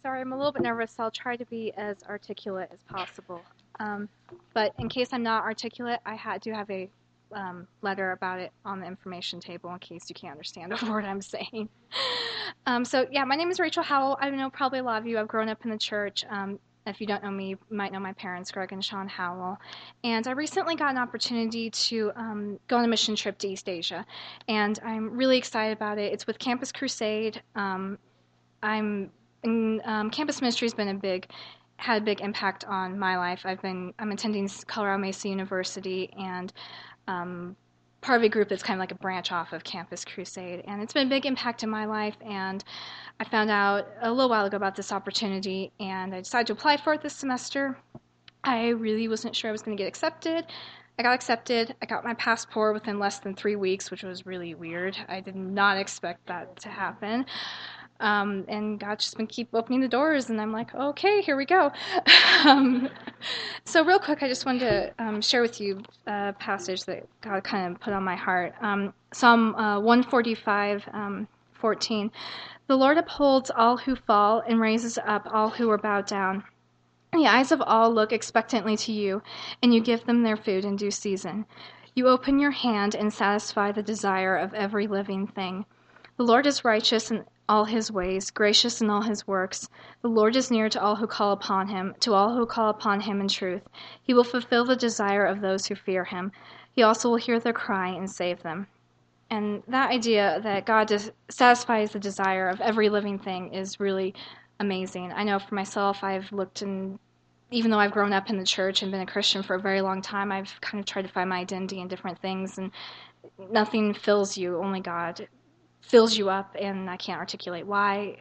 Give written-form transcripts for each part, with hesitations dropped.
Sorry, I'm a little bit nervous, so I'll try to be as articulate as possible. But in case I'm not articulate, I do have a letter about it on the information table in case you can't understand a word I'm saying. My name is Rachel Howell. I know probably a lot of you have grown up in the church. If you don't know me, you might know my parents, Greg and Sean Howell. And I recently got an opportunity to go on a mission trip to East Asia, and I'm really excited about it. It's with Campus Crusade. Campus ministry has had a big impact on my life. I'm attending Colorado Mesa University, and part of a group that's kind of like a branch off of Campus Crusade, and it's been a big impact in my life. And I found out a little while ago about this opportunity, and I decided to apply for it this semester. I really wasn't sure I was going to get accepted. I got accepted. I got my passport within less than 3 weeks, which was really weird. I did not expect that to happen. And God's just been keep opening the doors, and I'm like, okay, here we go. So real quick, I just wanted to share with you a passage that God kind of put on my heart. Psalm 145, 14. The Lord upholds all who fall and raises up all who are bowed down. The eyes of all look expectantly to you, and you give them their food in due season. You open your hand and satisfy the desire of every living thing. The Lord is righteous in all his ways, gracious in all his works. The Lord is near to all who call upon him, to all who call upon him in truth. He will fulfill the desire of those who fear him. He also will hear their cry and save them. And that idea that God satisfies the desire of every living thing is really amazing. I know for myself, I've looked, and even though I've grown up in the church and been a Christian for a very long time, I've kind of tried to find my identity in different things, and nothing fills you, only God fills you up, and I can't articulate why.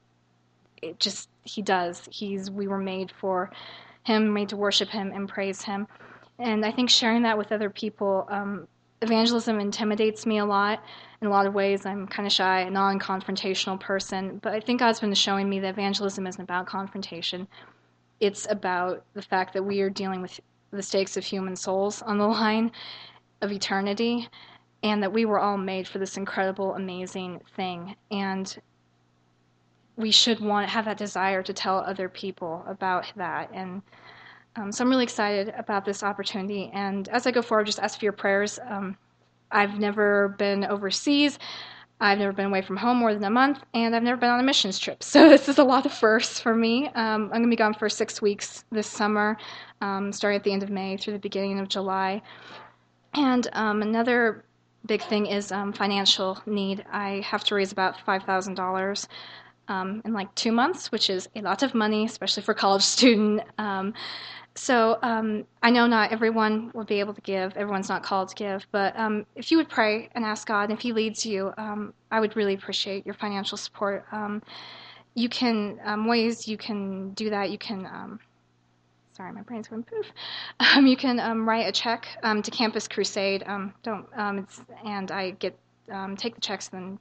He does. We were made for him, made to worship him and praise him. And I think sharing that with other people, evangelism intimidates me a lot. In a lot of ways, I'm kind of shy, a non-confrontational person, but I think God's been showing me that evangelism isn't about confrontation. It's about the fact that we are dealing with the stakes of human souls on the line of eternity, and that we were all made for this incredible, amazing thing. And we should have that desire to tell other people about that. And so I'm really excited about this opportunity. And as I go forward, just ask for your prayers. I've never been overseas. I've never been away from home more than a month, and I've never been on a missions trip. So this is a lot of firsts for me. I'm going to be gone for 6 weeks this summer, starting at the end of May through the beginning of July. And another big thing is financial need. I have to raise about $5,000 in like 2 months, which is a lot of money, especially for a college student. So I know not everyone will be able to give. Everyone's not called to give. But if you would pray and ask God, if he leads you, I would really appreciate your financial support. You can, ways you can do that, you can, sorry, my brain's going poof. You can write a check to Campus Crusade. And I take the checks and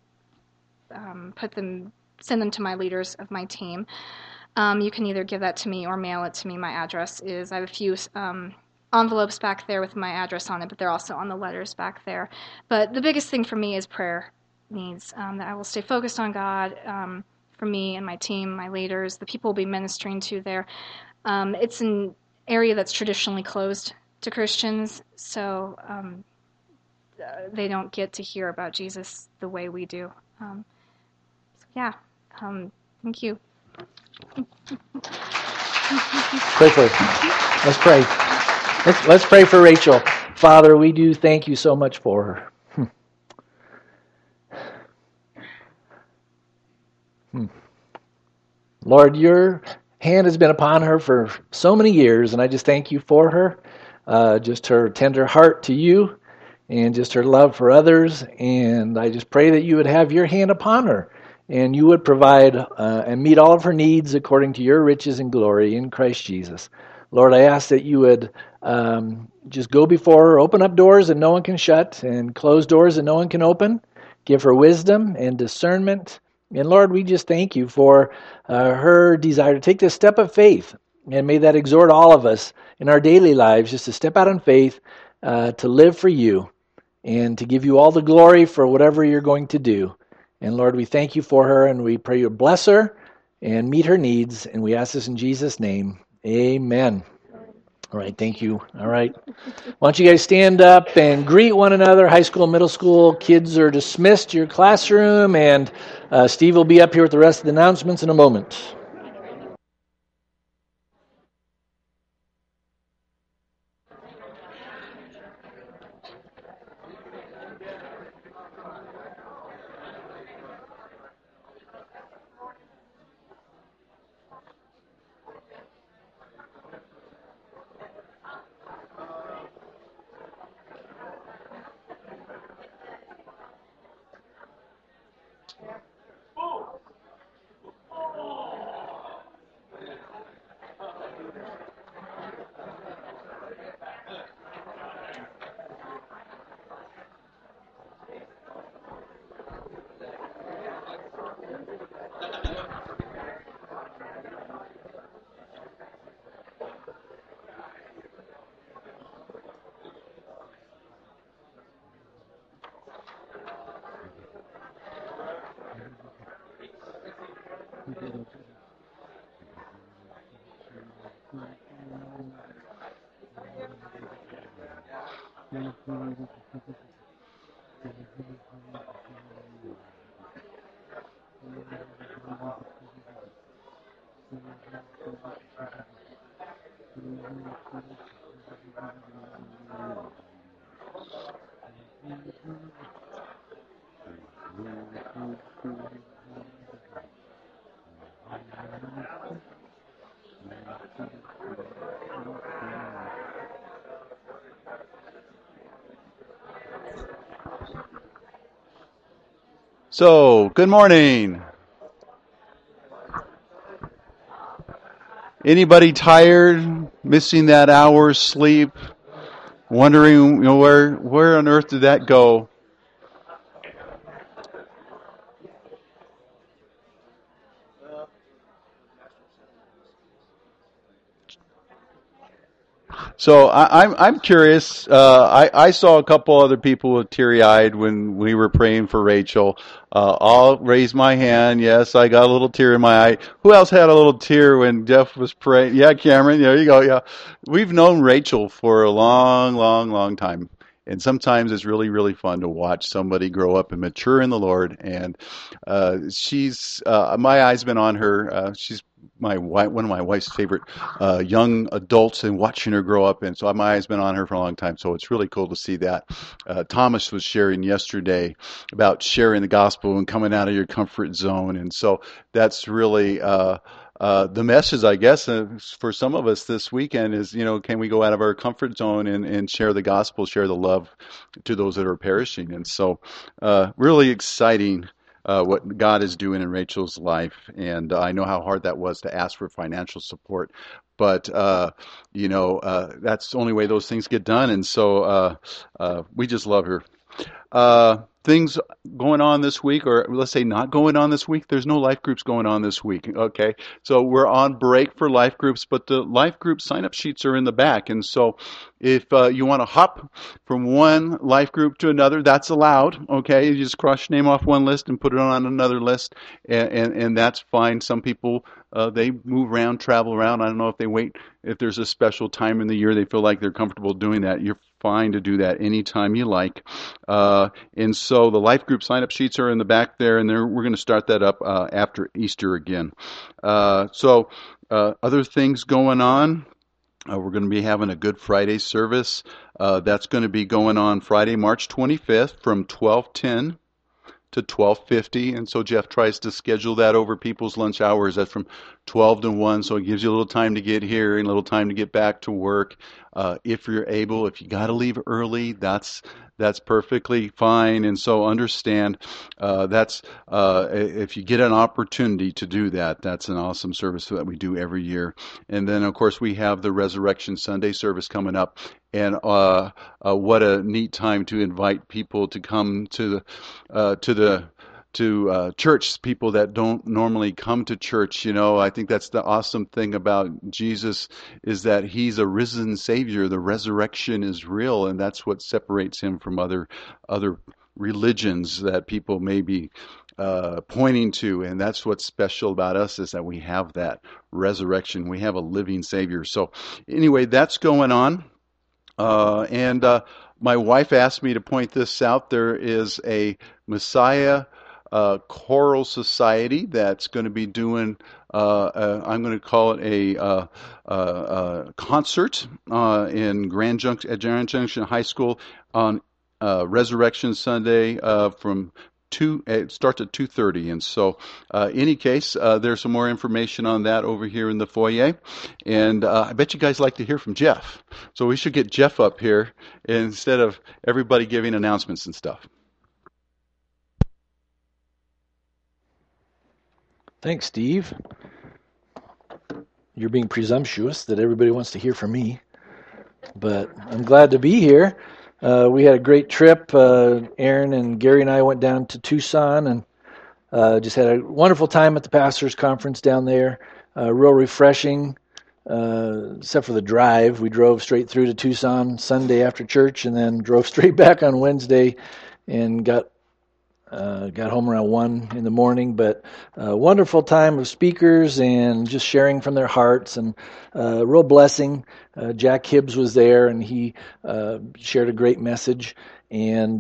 send them to my leaders of my team. You can either give that to me or mail it to me. My address is, I have a few envelopes back there with my address on it, but they're also on the letters back there. But the biggest thing for me is prayer needs, that I will stay focused on God for me and my team, my leaders, the people we'll be ministering to there. It's an area that's traditionally closed to Christians, so they don't get to hear about Jesus the way we do. Thank you. Quickly, let's pray. Let's pray for Rachel. Father, we do thank you so much for her. Lord, your hand has been upon her for so many years, and I just thank you for her, just her tender heart to you, and just her love for others. And I just pray that you would have your hand upon her, and you would provide and meet all of her needs according to your riches and glory in Christ Jesus. Lord, I ask that you would just go before her, open up doors that no one can shut, and close doors that no one can open. Give her wisdom and discernment. And Lord, we just thank you for her desire to take this step of faith. And may that exhort all of us in our daily lives just to step out in faith, to live for you, and to give you all the glory for whatever you're going to do. And Lord, we thank you for her, and we pray you bless her and meet her needs. And we ask this in Jesus' name. Amen. All right, thank you. All right. Why don't you guys stand up and greet one another? High school, middle school, kids are dismissed to your classroom, and Steve will be up here with the rest of the announcements in a moment. So, good morning. Anybody tired, missing that hour's sleep, wondering, where on earth did that go? So I'm curious. I saw a couple other people with teary-eyed when we were praying for Rachel. I'll raise my hand. Yes, I got a little tear in my eye. Who else had a little tear when Jeff was praying? Yeah, Cameron. There you go. Yeah, we've known Rachel for a long, long, long time. And sometimes it's really, really fun to watch somebody grow up and mature in the Lord. And she's my eye's been on her. She's my wife, one of my wife's favorite young adults, and watching her grow up. And so my eye's been on her for a long time. So it's really cool to see that. Thomas was sharing yesterday about sharing the gospel and coming out of your comfort zone. And so that's really the message, I guess, for some of us this weekend is, can we go out of our comfort zone and share the gospel, share the love to those that are perishing? And so really exciting what God is doing in Rachel's life. And I know how hard that was to ask for financial support. But, that's the only way those things get done. And so we just love her. Things going on this week, or let's say not going on this week. There's no life groups going on this week. Okay, so we're on break for life groups, but the life group sign-up sheets are in the back. And so if you want to hop from one life group to another, that's allowed. Okay, you just cross your name off one list and put it on another list, and that's fine. Some people they move around, travel around. I don't know if they wait, if there's a special time in the year they feel like they're comfortable doing that. You're fine to do that anytime you like. And so the life group sign-up sheets are in the back there, and we're going to start that up after Easter again. So other things going on. We're going to be having a Good Friday service. That's going to be going on Friday, March 25th from 12:10 to 12:50, and so Jeff tries to schedule that over people's lunch hours. That's from 12 to 1, so it gives you a little time to get here and a little time to get back to work. If you're able, if you got to leave early, that's perfectly fine. And so understand that's if you get an opportunity to do that, that's an awesome service that we do every year. And then, of course, we have the Resurrection Sunday service coming up. And what a neat time to invite people to come to church, people that don't normally come to church. I think that's the awesome thing about Jesus, is that he's a risen Savior. The resurrection is real, and that's what separates him from other religions that people maybe pointing to, and that's what's special about us, is that we have that resurrection. We have a living Savior. So anyway, that's going on. And my wife asked me to point this out. There is a Messiah Choral Society that's going to be doing, I'm going to call it a concert in at Grand Junction High School on Resurrection Sunday from it starts at 2:30, and so any case, there's some more information on that over here in the foyer, and I bet you guys like to hear from Jeff, so we should get Jeff up here instead of everybody giving announcements and stuff. Thanks, Steve. You're being presumptuous that everybody wants to hear from me, but I'm glad to be here. We had a great trip. Aaron and Gary and I went down to Tucson and just had a wonderful time at the Pastors Conference down there. Real refreshing, except for the drive. We drove straight through to Tucson Sunday after church and then drove straight back on Wednesday and got home around 1 in the morning. But wonderful time of speakers and just sharing from their hearts, and real blessing. Jack Hibbs was there, and he shared a great message. And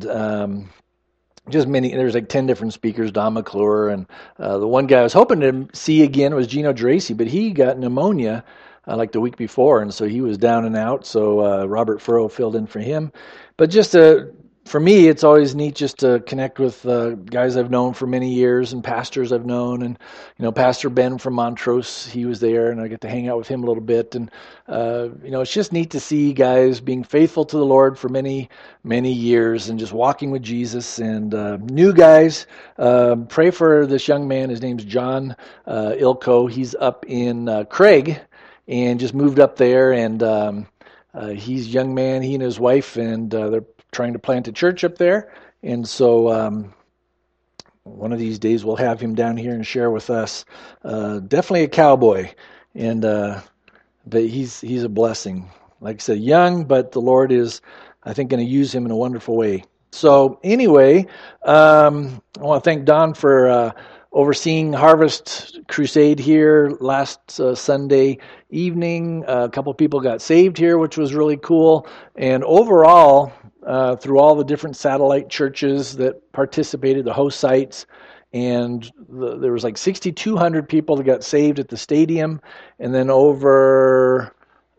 just there's like 10 different speakers, Don McClure, and the one guy I was hoping to see again was Gino Geraci, but he got pneumonia like the week before, and so he was down and out, so Robert Furrow filled in for him. But just for me, it's always neat just to connect with guys I've known for many years and pastors I've known. And, Pastor Ben from Montrose, he was there, and I get to hang out with him a little bit. And, it's just neat to see guys being faithful to the Lord for many, many years and just walking with Jesus. And new guys, pray for this young man. His name's John Ilko. He's up in Craig and just moved up there. And he's a young man, he and his wife, and they're trying to plant a church up there, and so one of these days we'll have him down here and share with us. Definitely a cowboy, and but he's a blessing. Like I said, young, but the Lord is, I think, going to use him in a wonderful way. So anyway, I want to thank Don for overseeing Harvest Crusade here last Sunday evening. A couple of people got saved here, which was really cool, and overall, through all the different satellite churches that participated, the host sites, and there was like 6,200 people that got saved at the stadium, and then over,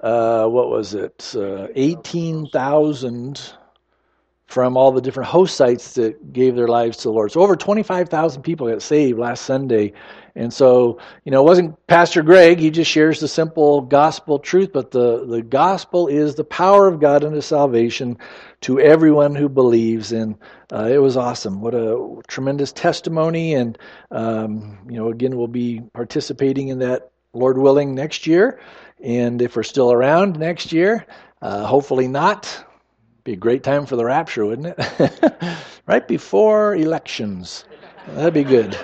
18,000 from all the different host sites that gave their lives to the Lord. So over 25,000 people got saved last Sunday. And so, it wasn't Pastor Greg. He just shares the simple gospel truth, but the gospel is the power of God unto salvation to everyone who believes. And it was awesome. What a tremendous testimony. And, again, we'll be participating in that, Lord willing, next year. And if we're still around next year, hopefully not. Be a great time for the rapture, wouldn't it? Right before elections. That'd be good.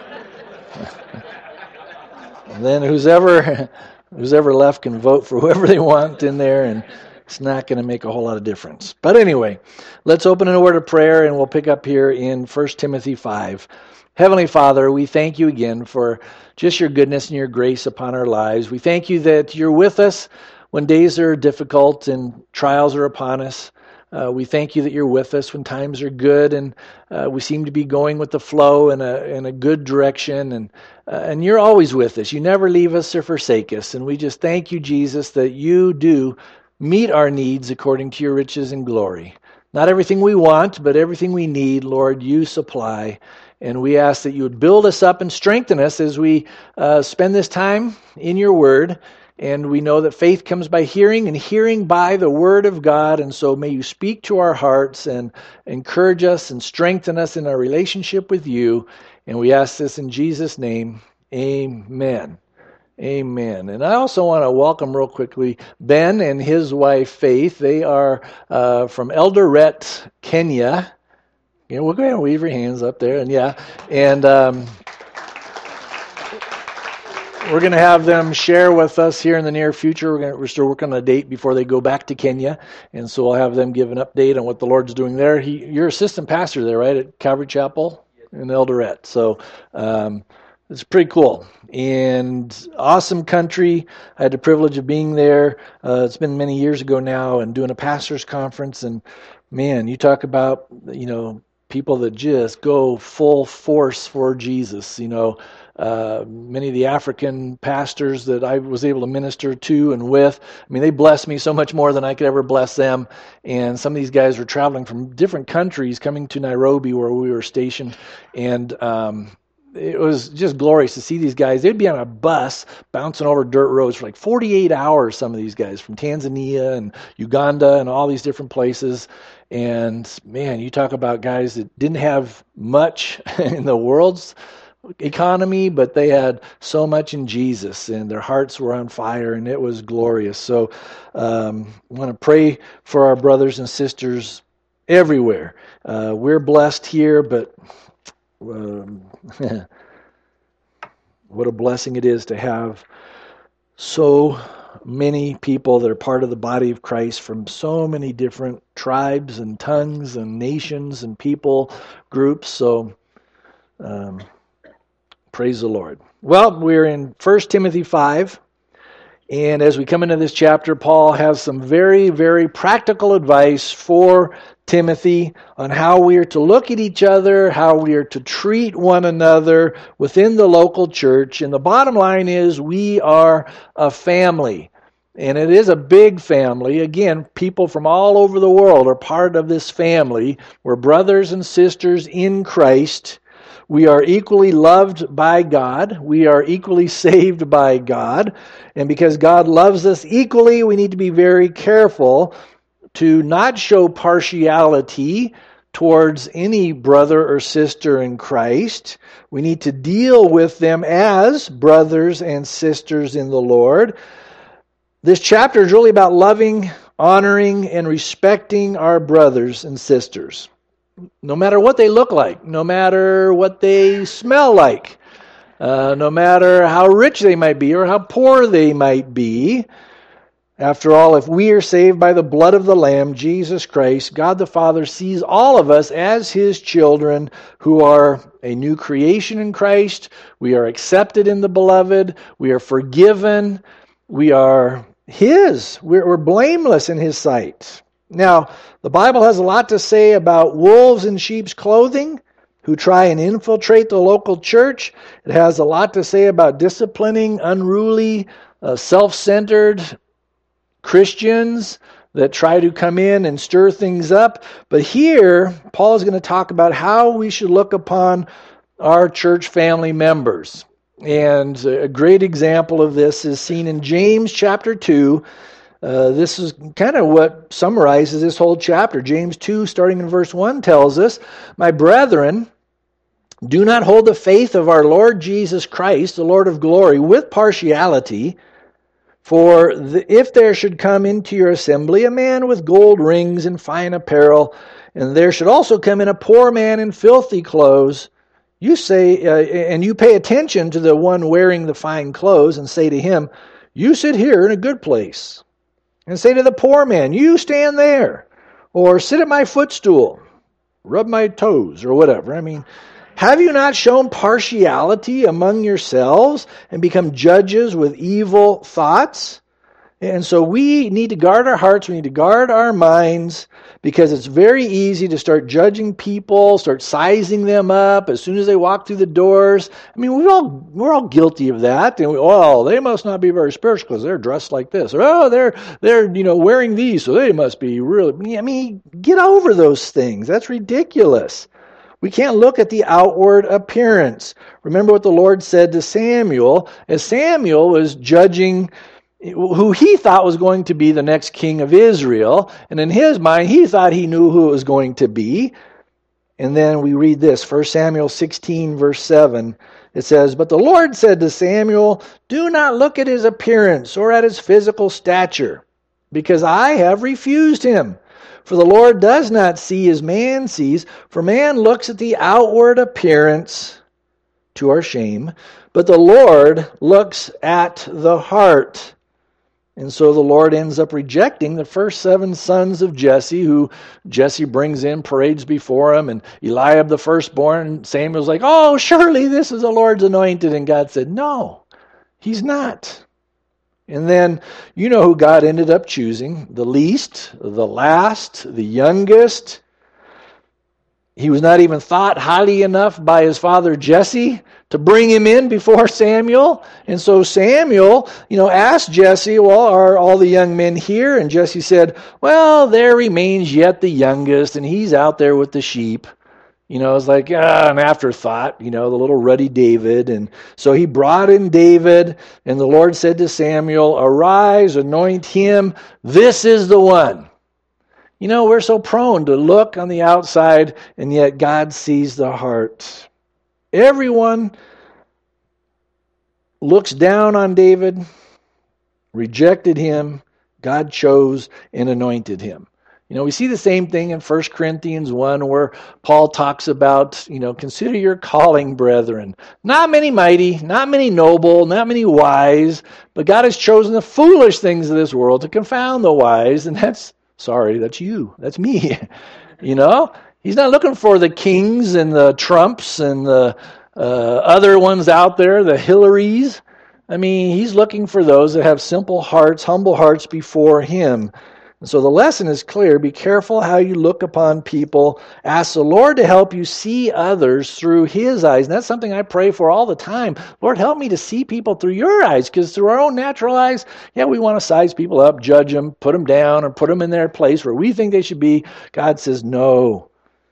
And then who's ever left can vote for whoever they want in there, and it's not going to make a whole lot of difference. But anyway, let's open in a word of prayer, and we'll pick up here in 1 Timothy 5. Heavenly Father, we thank you again for just your goodness and your grace upon our lives. We thank you that you're with us when days are difficult and trials are upon us. We thank you that you're with us when times are good, and we seem to be going with the flow in a good direction, and you're always with us. You never leave us or forsake us, and we just thank you, Jesus, that you do meet our needs according to your riches and glory. Not everything we want, but everything we need, Lord, you supply. And we ask that you would build us up and strengthen us as we spend this time in your word. And we know that faith comes by hearing, and hearing by the word of God. And so may you speak to our hearts and encourage us and strengthen us in our relationship with you. And we ask this in Jesus' name. Amen. Amen. And I also want to welcome real quickly Ben and his wife Faith. They are from Eldoret, Kenya. We'll go ahead and wave your hands up there. And we're going to have them share with us here in the near future. We're still working on a date before they go back to Kenya, and so I'll have them give an update on what the Lord's doing there. You're assistant pastor there, right, at Calvary Chapel? Yes, in Eldoret. So it's pretty cool. And awesome country. I had the privilege of being there. It's been many years ago now, and doing a pastor's conference. And man, you talk about, people that just go full force for Jesus. Many of the African pastors that I was able to minister to and with, they blessed me so much more than I could ever bless them. And some of these guys were traveling from different countries, coming to Nairobi where we were stationed. And it was just glorious to see these guys. They'd be on a bus bouncing over dirt roads for like 48 hours, some of these guys from Tanzania and Uganda and all these different places. And man, you talk about guys that didn't have much in the world's economy, but they had so much in Jesus, and their hearts were on fire, and it was glorious. So I want to pray for our brothers and sisters everywhere. We're blessed here, but what a blessing it is to have so many people that are part of the body of Christ from so many different tribes and tongues and nations and people groups. So praise the Lord. Well, we're in 1 Timothy 5. And as we come into this chapter, Paul has some very, very practical advice for Timothy on how we are to look at each other, how we are to treat one another within the local church. And the bottom line is we are a family. And it is a big family. Again, people from all over the world are part of this family. We're brothers and sisters in Christ. We are equally loved by God. We are equally saved by God. And because God loves us equally, we need to be very careful to not show partiality towards any brother or sister in Christ. We need to deal with them as brothers and sisters in the Lord. This chapter is really about loving, honoring, and respecting our brothers and sisters. No matter what they look like, no matter what they smell like, no matter how rich they might be or how poor they might be. After all, if we are saved by the blood of the Lamb, Jesus Christ, God the Father sees all of us as His children who are a new creation in Christ. We are accepted in the Beloved. We are forgiven. We are His. We're blameless in His sight. Now, the Bible has a lot to say about wolves in sheep's clothing who try and infiltrate the local church. It has a lot to say about disciplining unruly, self-centered Christians that try to come in and stir things up. But here, Paul is going to talk about how we should look upon our church family members. And a great example of this is seen in James chapter 2. This is kind of what summarizes this whole chapter. James 2, starting in verse 1, tells us, "My brethren, do not hold the faith of our Lord Jesus Christ, the Lord of glory, with partiality. For if there should come into your assembly a man with gold rings and fine apparel, and there should also come in a poor man in filthy clothes, you say, and you pay attention to the one wearing the fine clothes, and say to him, you sit here in a good place. And say to the poor man, you stand there, or sit at my footstool, rub my toes, or whatever." Have you not shown partiality among yourselves and become judges with evil thoughts? And so we need to guard our hearts, we need to guard our minds, because it's very easy to start judging people, start sizing them up as soon as they walk through the doors. We're all guilty of that. And they must not be very spiritual because they're dressed like this. Or they're wearing these, so they must be really. Get over those things. That's ridiculous. We can't look at the outward appearance. Remember what the Lord said to Samuel, as Samuel was judging who he thought was going to be the next king of Israel. And in his mind, he thought he knew who it was going to be. And then we read this, 1 Samuel 16, verse 7. It says, "But the Lord said to Samuel, do not look at his appearance or at his physical stature, because I have refused him. For the Lord does not see as man sees, for man looks at the outward appearance, to our shame, but the Lord looks at the heart." And so the Lord ends up rejecting the first 7 sons of Jesse, who Jesse brings in, parades before him, and Eliab the firstborn. And Samuel's like, oh, surely this is the Lord's anointed. And God said, no, he's not. And then you know who God ended up choosing, the least, the last, the youngest. He was not even thought highly enough by his father Jesse to bring him in before Samuel. And so Samuel, asked Jesse, well, are all the young men here? And Jesse said, well, there remains yet the youngest, and he's out there with the sheep. It's like an afterthought, the little ruddy David. And so he brought in David, and the Lord said to Samuel, arise, anoint him. This is the one. We're so prone to look on the outside, and yet God sees the heart. Everyone looks down on David, rejected him. God chose and anointed him. We see the same thing in 1 Corinthians 1 where Paul talks about, consider your calling, brethren. Not many mighty, not many noble, not many wise, but God has chosen the foolish things of this world to confound the wise, and that's you. That's me. He's not looking for the kings and the Trumps and the other ones out there, the Hillarys. He's looking for those that have simple hearts, humble hearts before him. And so the lesson is clear. Be careful how you look upon people. Ask the Lord to help you see others through his eyes. And that's something I pray for all the time. Lord, help me to see people through your eyes, because through our own natural eyes, we want to size people up, judge them, put them down, or put them in their place where we think they should be. God says, no,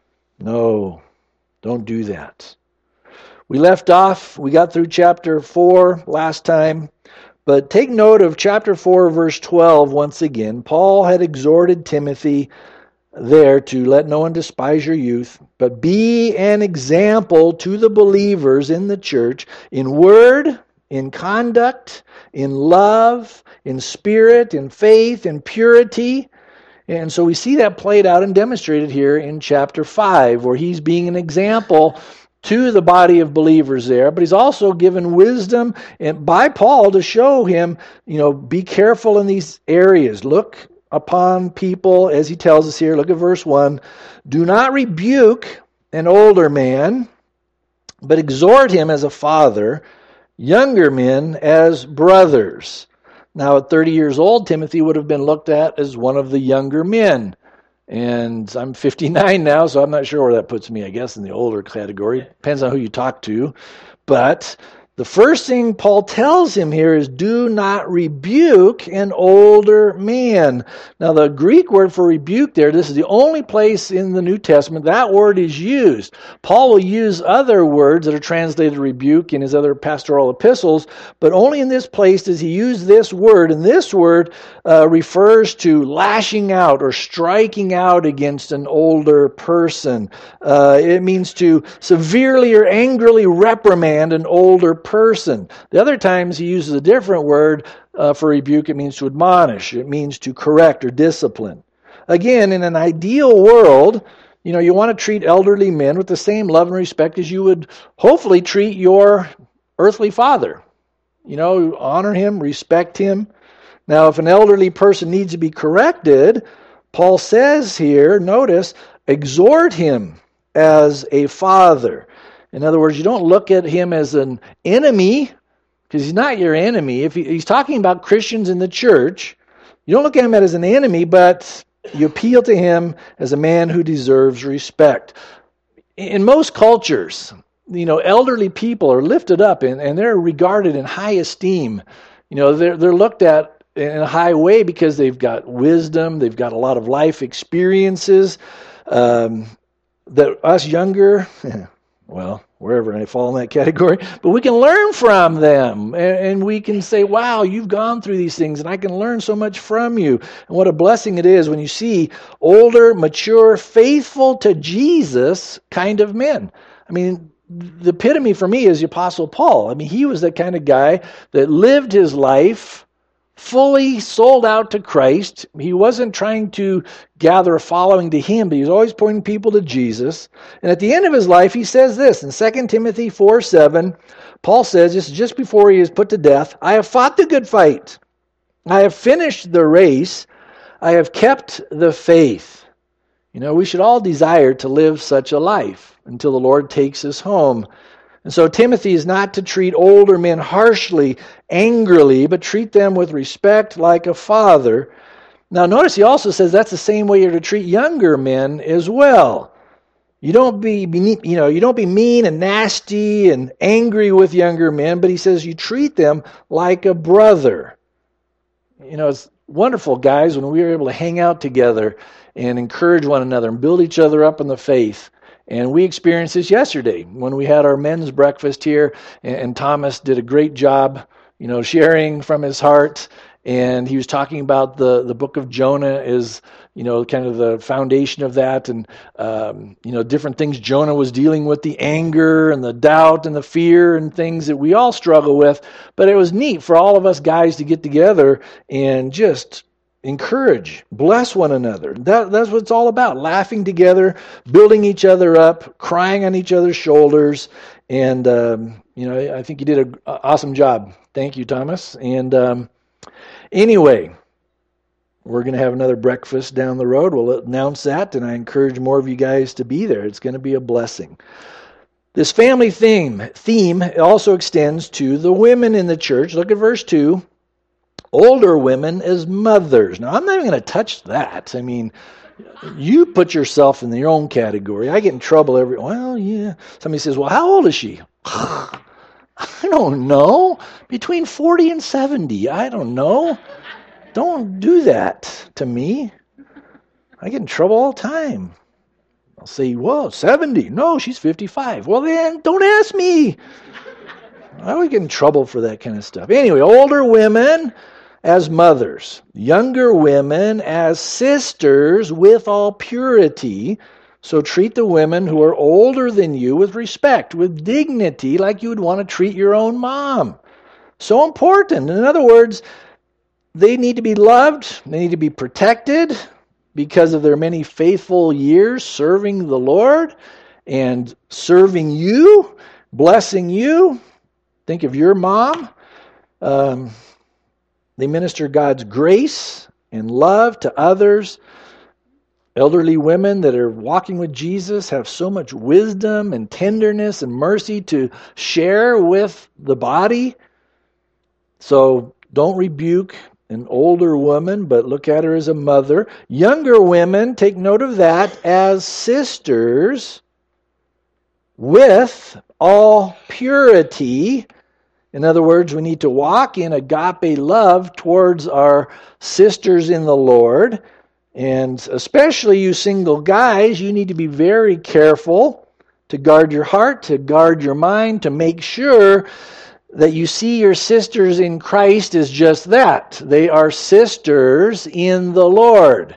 don't do that. We left off, we got through chapter 4 last time. But take note of chapter 4, verse 12 once again. Paul had exhorted Timothy there to let no one despise your youth, but be an example to the believers in the church in word, in conduct, in love, in spirit, in faith, in purity. And so we see that played out and demonstrated here in chapter 5, where he's being an example to the body of believers there, but he's also given wisdom by Paul to show him, be careful in these areas. Look upon people, as he tells us here. Look at verse 1. Do not rebuke an older man, but exhort him as a father, younger men as brothers. Now, at 30 years old, Timothy would have been looked at as one of the younger men. And I'm 59 now, so I'm not sure where that puts me, I guess, in the older category. Depends on who you talk to. But the first thing Paul tells him here is do not rebuke an older man. Now, the Greek word for rebuke there, this is the only place in the New Testament that word is used. Paul will use other words that are translated rebuke in his other pastoral epistles, but only in this place does he use this word. And this word refers to lashing out or striking out against an older person. It means to severely or angrily reprimand an older person. The other times he uses a different word for rebuke. It means to admonish. It means to correct or discipline. Again, in an ideal world, you want to treat elderly men with the same love and respect as you would hopefully treat your earthly father. Honor him, respect him. Now, if an elderly person needs to be corrected, Paul says here, notice, exhort him as a father. In other words, you don't look at him as an enemy, because he's not your enemy. If he's talking about Christians in the church, you don't look at him as an enemy, but you appeal to him as a man who deserves respect. In most cultures, elderly people are lifted up and they're regarded in high esteem. They're looked at in a high way because they've got wisdom, they've got a lot of life experiences. That us younger, well, wherever I fall in that category, but we can learn from them, and we can say, wow, you've gone through these things, and I can learn so much from you. And what a blessing it is when you see older, mature, faithful to Jesus kind of men. The epitome for me is the Apostle Paul. He was that kind of guy that lived his life fully sold out to Christ. He wasn't trying to gather a following to him, but he was always pointing people to Jesus. And at the end of his life, he says this in 2 Timothy 4:7. Paul says, this is just before he is put to death, I have fought the good fight. I have finished the race. I have kept the faith. We should all desire to live such a life until the Lord takes us home. And so Timothy is not to treat older men harshly, angrily, but treat them with respect like a father. Now notice he also says that's the same way you're to treat younger men as well. You don't be mean and nasty and angry with younger men, but he says you treat them like a brother. It's wonderful, guys, when we are able to hang out together and encourage one another and build each other up in the faith. And we experienced this yesterday when we had our men's breakfast here, and Thomas did a great job, sharing from his heart. And he was talking about the book of Jonah is, kind of the foundation of that, and different things Jonah was dealing with, the anger and the doubt and the fear and things that we all struggle with. But it was neat for all of us guys to get together and just encourage, bless one another. That's what it's all about, laughing together, building each other up, crying on each other's shoulders. And, I think you did an awesome job. Thank you, Thomas. And anyway, we're going to have another breakfast down the road. We'll announce that, and I encourage more of you guys to be there. It's going to be a blessing. This family theme also extends to the women in the church. Look at verse 2. Older women as mothers. Now, I'm not even going to touch that. I mean, you put yourself in your own category. I get in trouble yeah. Somebody says, well, how old is she? I don't know. Between 40 and 70. I don't know. Don't do that to me. I get in trouble all the time. I'll say, well, 70. No, she's 55. Well, then, don't ask me. I always get in trouble for that kind of stuff. Anyway, older women as mothers, younger women as sisters with all purity. So treat the women who are older than you with respect, with dignity, like you would want to treat your own mom. So important. In other words, they need to be loved, they need to be protected because of their many faithful years serving the Lord and serving you, blessing you. Think of your mom. They minister God's grace and love to others. Elderly women that are walking with Jesus have so much wisdom and tenderness and mercy to share with the body. So don't rebuke an older woman, but look at her as a mother. Younger women, take note of that, as sisters with all purity. In other words, we need to walk in agape love towards our sisters in the Lord. And especially you single guys, you need to be very careful to guard your heart, to guard your mind, to make sure that you see your sisters in Christ as just that. They are sisters in the Lord.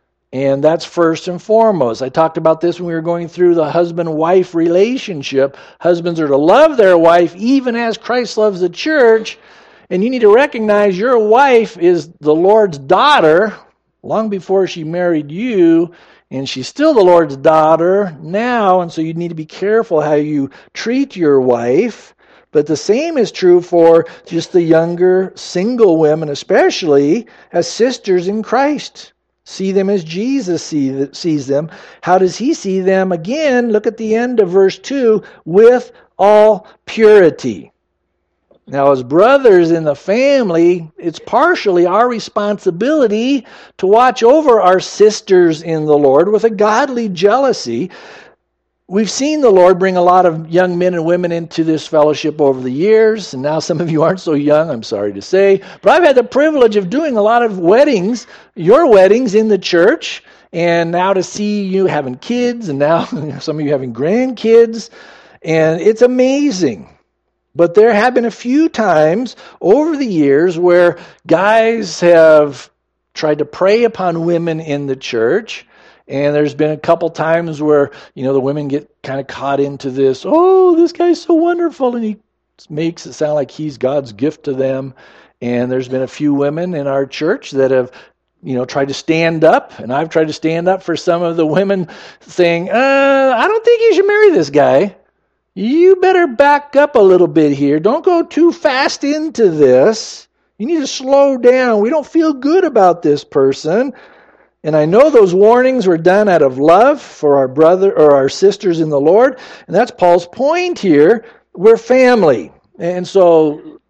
And that's first and foremost. I talked about this when we were going through the husband-wife relationship. Husbands are to love their wife even as Christ loves the church. And you need to recognize your wife is the Lord's daughter long before she married you. And she's still the Lord's daughter now. And so you need to be careful how you treat your wife. But the same is true for just the younger single women, especially as sisters in Christ. See them as Jesus sees them. How does he see them? Again, look at the end of verse 2, with all purity. Now, as brothers in the family, it's partially our responsibility to watch over our sisters in the Lord with a godly jealousy. We've seen the Lord bring a lot of young men and women into this fellowship over the years, and now some of you aren't so young, I'm sorry to say, but I've had the privilege of doing a lot of weddings, your weddings in the church, and now to see you having kids, and now some of you having grandkids, and it's amazing. But there have been a few times over the years where guys have tried to prey upon women in the church. And there's been a couple times where, the women get kind of caught into this, oh, this guy's so wonderful, and he makes it sound like he's God's gift to them. And there's been a few women in our church that have, tried to stand up, and I've tried to stand up for some of the women saying, I don't think you should marry this guy. You better back up a little bit here. Don't go too fast into this. You need to slow down. We don't feel good about this person. And I know those warnings were done out of love for our brother or our sisters in the Lord. And that's Paul's point here. We're family. And so,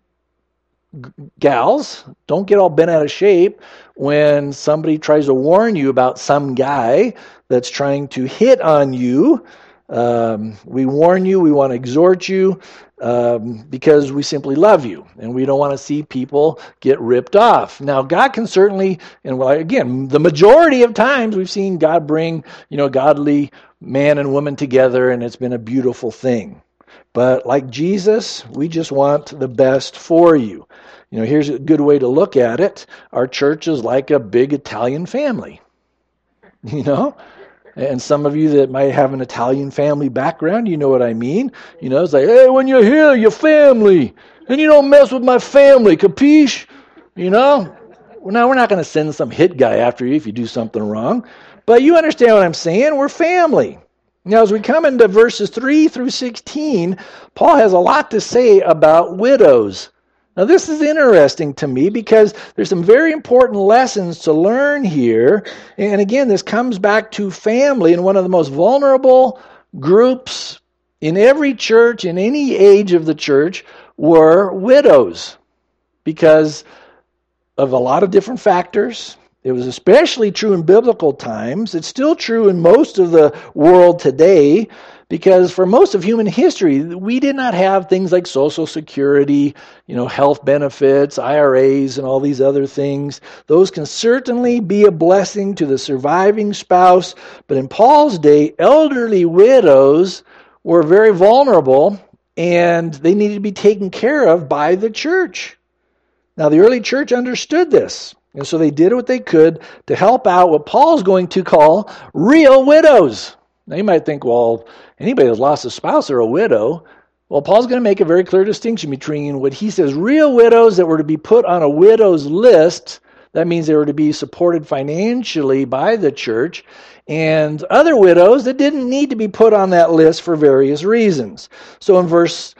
gals, don't get all bent out of shape when somebody tries to warn you about some guy that's trying to hit on you. We warn you, we want to exhort you because we simply love you and we don't want to see people get ripped off. Now, God can certainly, and again, the majority of times we've seen God bring, godly man and woman together, and it's been a beautiful thing. But like Jesus, we just want the best for you. Here's a good way to look at it. Our church is like a big Italian family. And some of you that might have an Italian family background, you know what I mean. It's like, hey, when you're here, your family. And you don't mess with my family, capiche? Now, we're not going to send some hit guy after you if you do something wrong. But you understand what I'm saying. We're family. Now, as we come into verses 3 through 16, Paul has a lot to say about widows. Now, this is interesting to me because there's some very important lessons to learn here. And again, this comes back to family, and one of the most vulnerable groups in every church, in any age of the church, were widows because of a lot of different factors. It was especially true in biblical times. It's still true in most of the world today because for most of human history, we did not have things like Social Security, health benefits, IRAs, and all these other things. Those can certainly be a blessing to the surviving spouse, but in Paul's day, elderly widows were very vulnerable and they needed to be taken care of by the church. Now, the early church understood this. And so they did what they could to help out what Paul's going to call real widows. Now you might think, well, anybody that's lost a spouse or a widow. Well, Paul's going to make a very clear distinction between what he says real widows that were to be put on a widow's list. That means they were to be supported financially by the church. And other widows that didn't need to be put on that list for various reasons. So in verse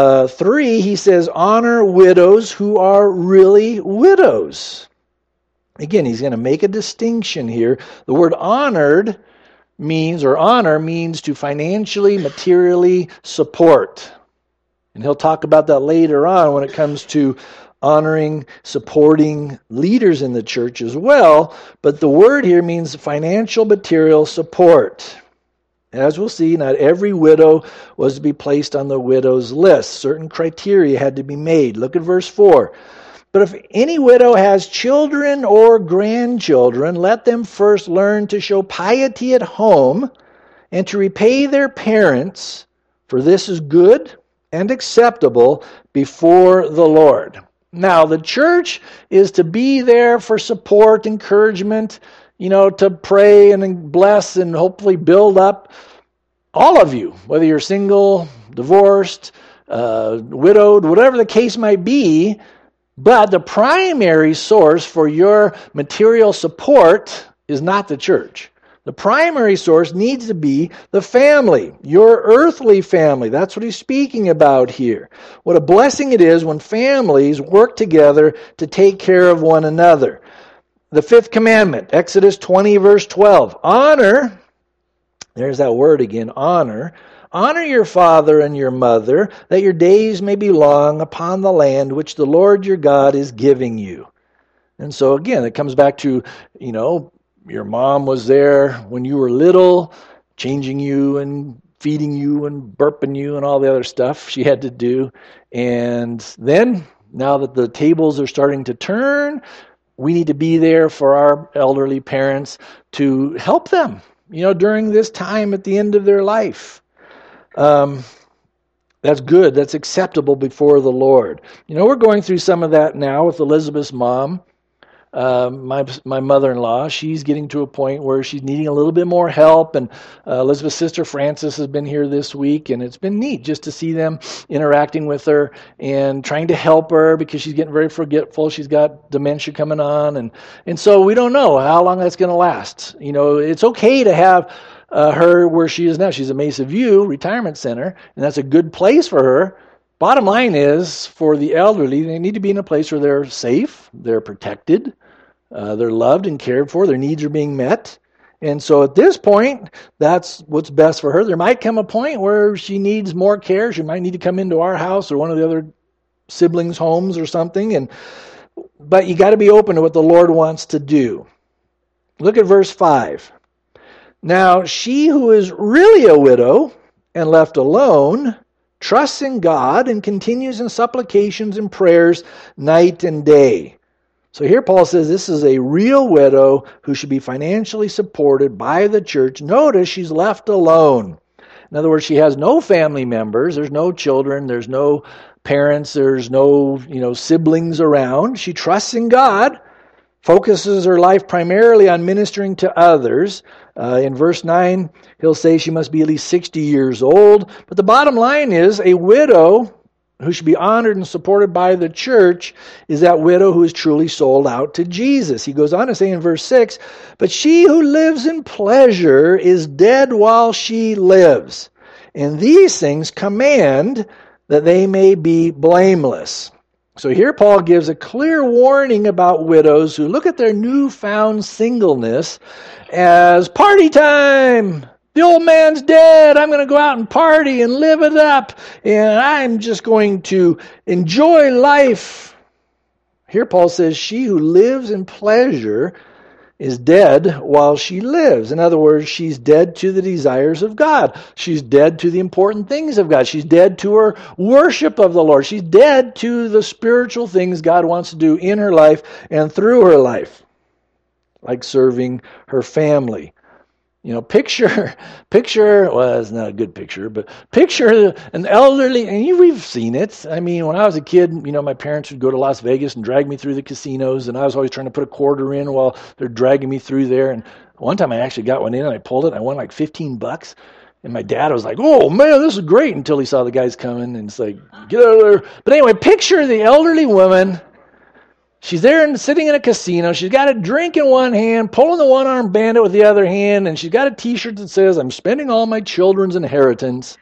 3, he says, honor widows who are really widows. Again, he's going to make a distinction here. The word honor means to financially, materially support. And he'll talk about that later on when it comes to honoring, supporting leaders in the church as well. But the word here means financial, material support. As we'll see, not every widow was to be placed on the widow's list. Certain criteria had to be made. Look at verse 4. But if any widow has children or grandchildren, let them first learn to show piety at home and to repay their parents, for this is good and acceptable before the Lord. Now, the church is to be there for support, encouragement, to pray and bless and hopefully build up all of you, whether you're single, divorced, widowed, whatever the case might be. But the primary source for your material support is not the church. The primary source needs to be the family, your earthly family. That's what he's speaking about here. What a blessing it is when families work together to take care of one another. The fifth commandment, Exodus 20, verse 12. Honor, there's that word again, honor. Honor your father and your mother, that your days may be long upon the land which the Lord your God is giving you. And so again, it comes back to, your mom was there when you were little, changing you and feeding you and burping you and all the other stuff she had to do. And then, now that the tables are starting to turn, we need to be there for our elderly parents to help them, during this time at the end of their life. That's good. That's acceptable before the Lord. We're going through some of that now with Elizabeth's mom. My mother-in-law, she's getting to a point where she's needing a little bit more help, and Elizabeth's sister Frances has been here this week, and it's been neat just to see them interacting with her and trying to help her because she's getting very forgetful. She's got dementia coming on, and so we don't know how long that's going to last. It's okay to have her where she is now. She's at Mesa View Retirement Center, and that's a good place for her. Bottom line is, for the elderly, they need to be in a place where they're safe, they're protected, they're loved and cared for, their needs are being met. And so at this point, that's what's best for her. There might come a point where she needs more care. She might need to come into our house or one of the other siblings' homes or something. But you got to be open to what the Lord wants to do. Look at verse 5. Now, she who is really a widow and left alone trusts in God and continues in supplications and prayers night and day. So here Paul says this is a real widow who should be financially supported by the church. Notice she's left alone. In other words, she has no family members. There's no children. There's no parents. There's no siblings around. She trusts in God, focuses her life primarily on ministering to others. In verse 9, he'll say she must be at least 60 years old. But the bottom line is a widow who should be honored and supported by the church is that widow who is truly sold out to Jesus. He goes on to say in verse 6, but she who lives in pleasure is dead while she lives. And these things command that they may be blameless. So here Paul gives a clear warning about widows who look at their newfound singleness as party time. The old man's dead. I'm going to go out and party and live it up. And I'm just going to enjoy life. Here Paul says, she who lives in pleasure is dead while she lives. In other words, she's dead to the desires of God. She's dead to the important things of God. She's dead to her worship of the Lord. She's dead to the spiritual things God wants to do in her life and through her life, like serving her family. Picture, well, it's not a good picture, but picture an elderly, and we've seen it. I mean, when I was a kid, my parents would go to Las Vegas and drag me through the casinos, and I was always trying to put a quarter in while they're dragging me through there. And one time I actually got one in, and I pulled it, and I won like $15. And my dad was like, oh, man, this is great, until he saw the guys coming, and it's like, get out of there. But anyway, picture the elderly woman. She's there and sitting in a casino. She's got a drink in one hand, pulling the one-armed bandit with the other hand, and she's got a T-shirt that says, I'm spending all my children's inheritance.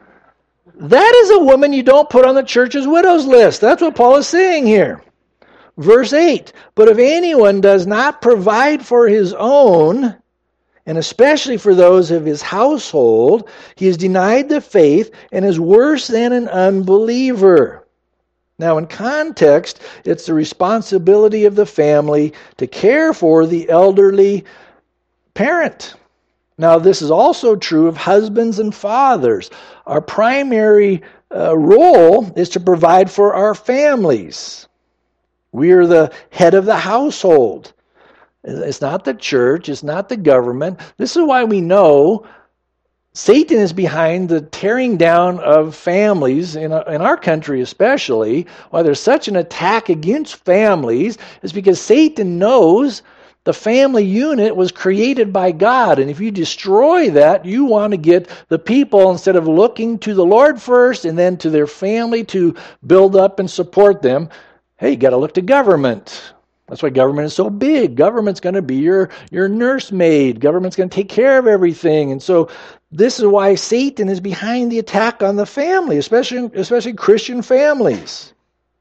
That is a woman you don't put on the church's widows list. That's what Paul is saying here. Verse 8, but if anyone does not provide for his own, and especially for those of his household, he is denied the faith and is worse than an unbeliever. Now, in context, it's the responsibility of the family to care for the elderly parent. Now, this is also true of husbands and fathers. Our primary role is to provide for our families. We are the head of the household. It's not the church. It's not the government. This is why we know Satan is behind the tearing down of families in our country especially. Why there's such an attack against families is because Satan knows the family unit was created by God. And if you destroy that, you want to get the people, instead of looking to the Lord first and then to their family to build up and support them, hey, you got to look to government. That's why government is so big. Government's going to be your nursemaid. Government's going to take care of everything. And so this is why Satan is behind the attack on the family, especially Christian families.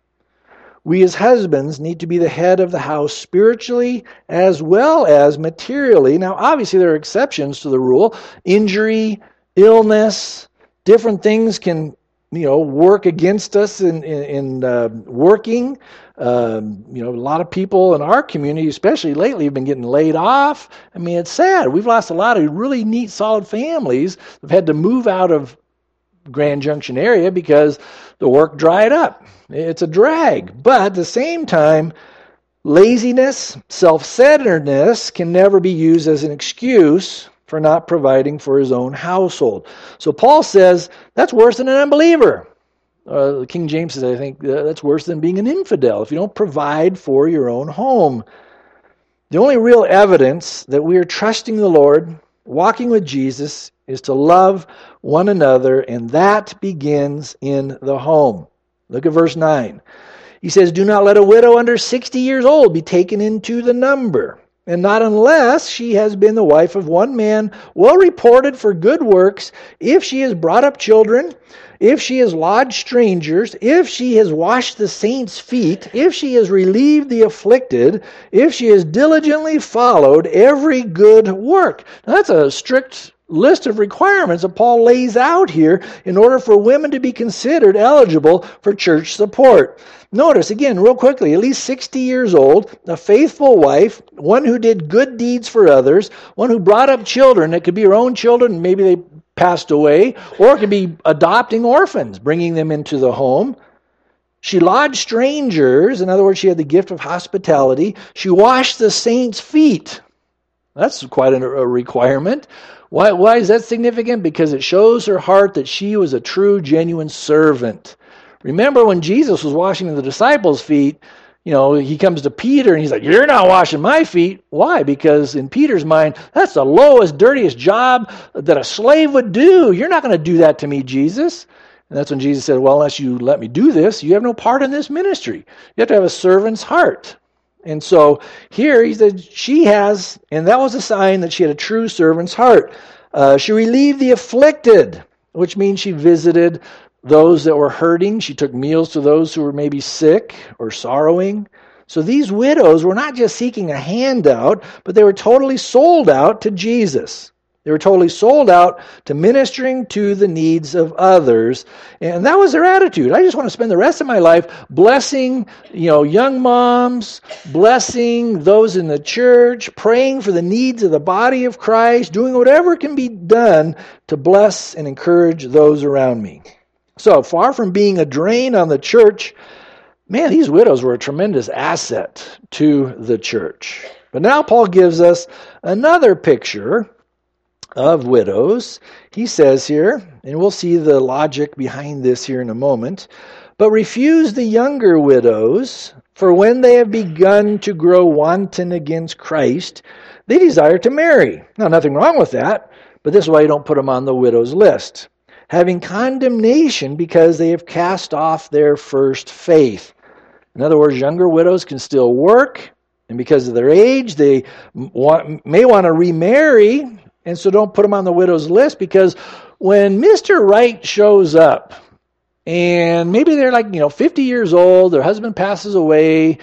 We as husbands need to be the head of the house spiritually as well as materially. Now, obviously, there are exceptions to the rule. Injury, illness, different things can work against us in working. A lot of people in our community, especially lately, have been getting laid off. I mean, it's sad. We've lost a lot of really neat, solid families. They've had to move out of Grand Junction area because the work dried up. It's a drag. But at the same time, laziness, self-centeredness can never be used as an excuse for not providing for his own household. So Paul says that's worse than an unbeliever. King James says, I think, that's worse than being an infidel if you don't provide for your own home. The only real evidence that we are trusting the Lord, walking with Jesus, is to love one another, and that begins in the home. Look at verse 9. He says, do not let a widow under 60 years old be taken into the number. and not unless she has been the wife of one man, well reported for good works, if she has brought up children, if she has lodged strangers, if she has washed the saints' feet, if she has relieved the afflicted, if she has diligently followed every good work. Now, that's a strict list of requirements that Paul lays out here in order for women to be considered eligible for church support. Notice, again, real quickly, at least 60 years old, a faithful wife, one who did good deeds for others, one who brought up children. It could be her own children, maybe they passed away, or it could be adopting orphans, bringing them into the home. She lodged strangers. In other words, she had the gift of hospitality. She washed the saints' feet. That's quite a requirement. Why is that significant? Because it shows her heart that she was a true, genuine servant. Remember when Jesus was washing the disciples' feet, he comes to Peter and he's like, "You're not washing my feet." Why? Because in Peter's mind, that's the lowest, dirtiest job that a slave would do. You're not going to do that to me, Jesus. And that's when Jesus said, "Well, unless you let me do this, you have no part in this ministry." You have to have a servant's heart. And so here he said she has, and that was a sign that she had a true servant's heart. She relieved the afflicted, which means she visited those that were hurting. She took meals to those who were maybe sick or sorrowing. So these widows were not just seeking a handout, but they were totally sold out to Jesus. They were totally sold out to ministering to the needs of others. And that was their attitude. I just want to spend the rest of my life blessing, young moms, blessing those in the church, praying for the needs of the body of Christ, doing whatever can be done to bless and encourage those around me. So far from being a drain on the church, man, these widows were a tremendous asset to the church. But now Paul gives us another picture of widows. He says here, and we'll see the logic behind this here in a moment, "But refuse the younger widows, for when they have begun to grow wanton against Christ, they desire to marry." Now, nothing wrong with that, but this is why you don't put them on the widows list. "Having condemnation because they have cast off their first faith." In other words, younger widows can still work, and because of their age, they may want to remarry. And so don't put them on the widow's list, because when Mr. Right shows up, and maybe they're 50 years old, their husband passes away,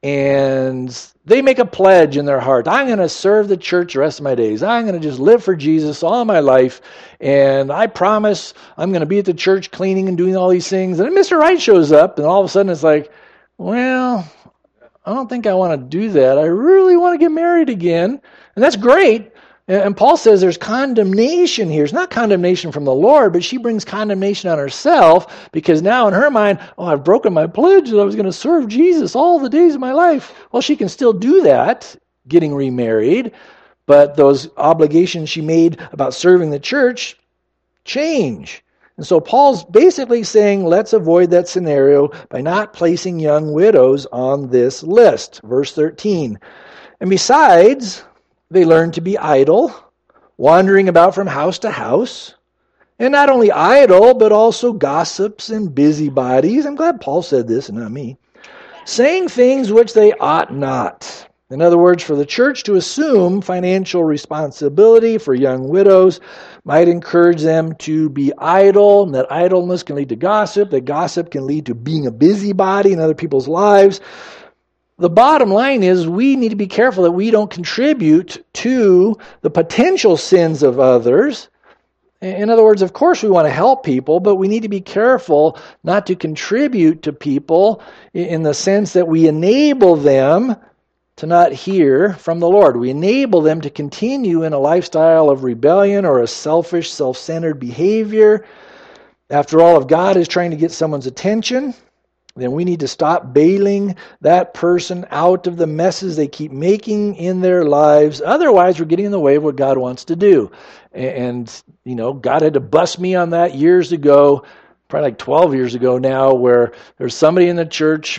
and they make a pledge in their heart, "I'm going to serve the church the rest of my days. I'm going to just live for Jesus all my life, and I promise I'm going to be at the church cleaning and doing all these things." And then Mr. Right shows up, and all of a sudden it's like, "Well, I don't think I want to do that. I really want to get married again." And that's great. And Paul says there's condemnation here. It's not condemnation from the Lord, but she brings condemnation on herself, because now in her mind, I've broken my pledge that I was going to serve Jesus all the days of my life. Well, she can still do that, getting remarried, but those obligations she made about serving the church change. And so Paul's basically saying, let's avoid that scenario by not placing young widows on this list. Verse 13. "And besides, they learn to be idle, wandering about from house to house, and not only idle, but also gossips and busybodies." I'm glad Paul said this and not me. "Saying things which they ought not." In other words, for the church to assume financial responsibility for young widows might encourage them to be idle, and that idleness can lead to gossip, that gossip can lead to being a busybody in other people's lives. The bottom line is we need to be careful that we don't contribute to the potential sins of others. In other words, of course we want to help people, but we need to be careful not to contribute to people in the sense that we enable them to not hear from the Lord. We enable them to continue in a lifestyle of rebellion or a selfish, self-centered behavior. After all, if God is trying to get someone's attention, then we need to stop bailing that person out of the messes they keep making in their lives. Otherwise, we're getting in the way of what God wants to do. And, God had to bust me on that years ago, probably 12 years ago now, where there's somebody in the church,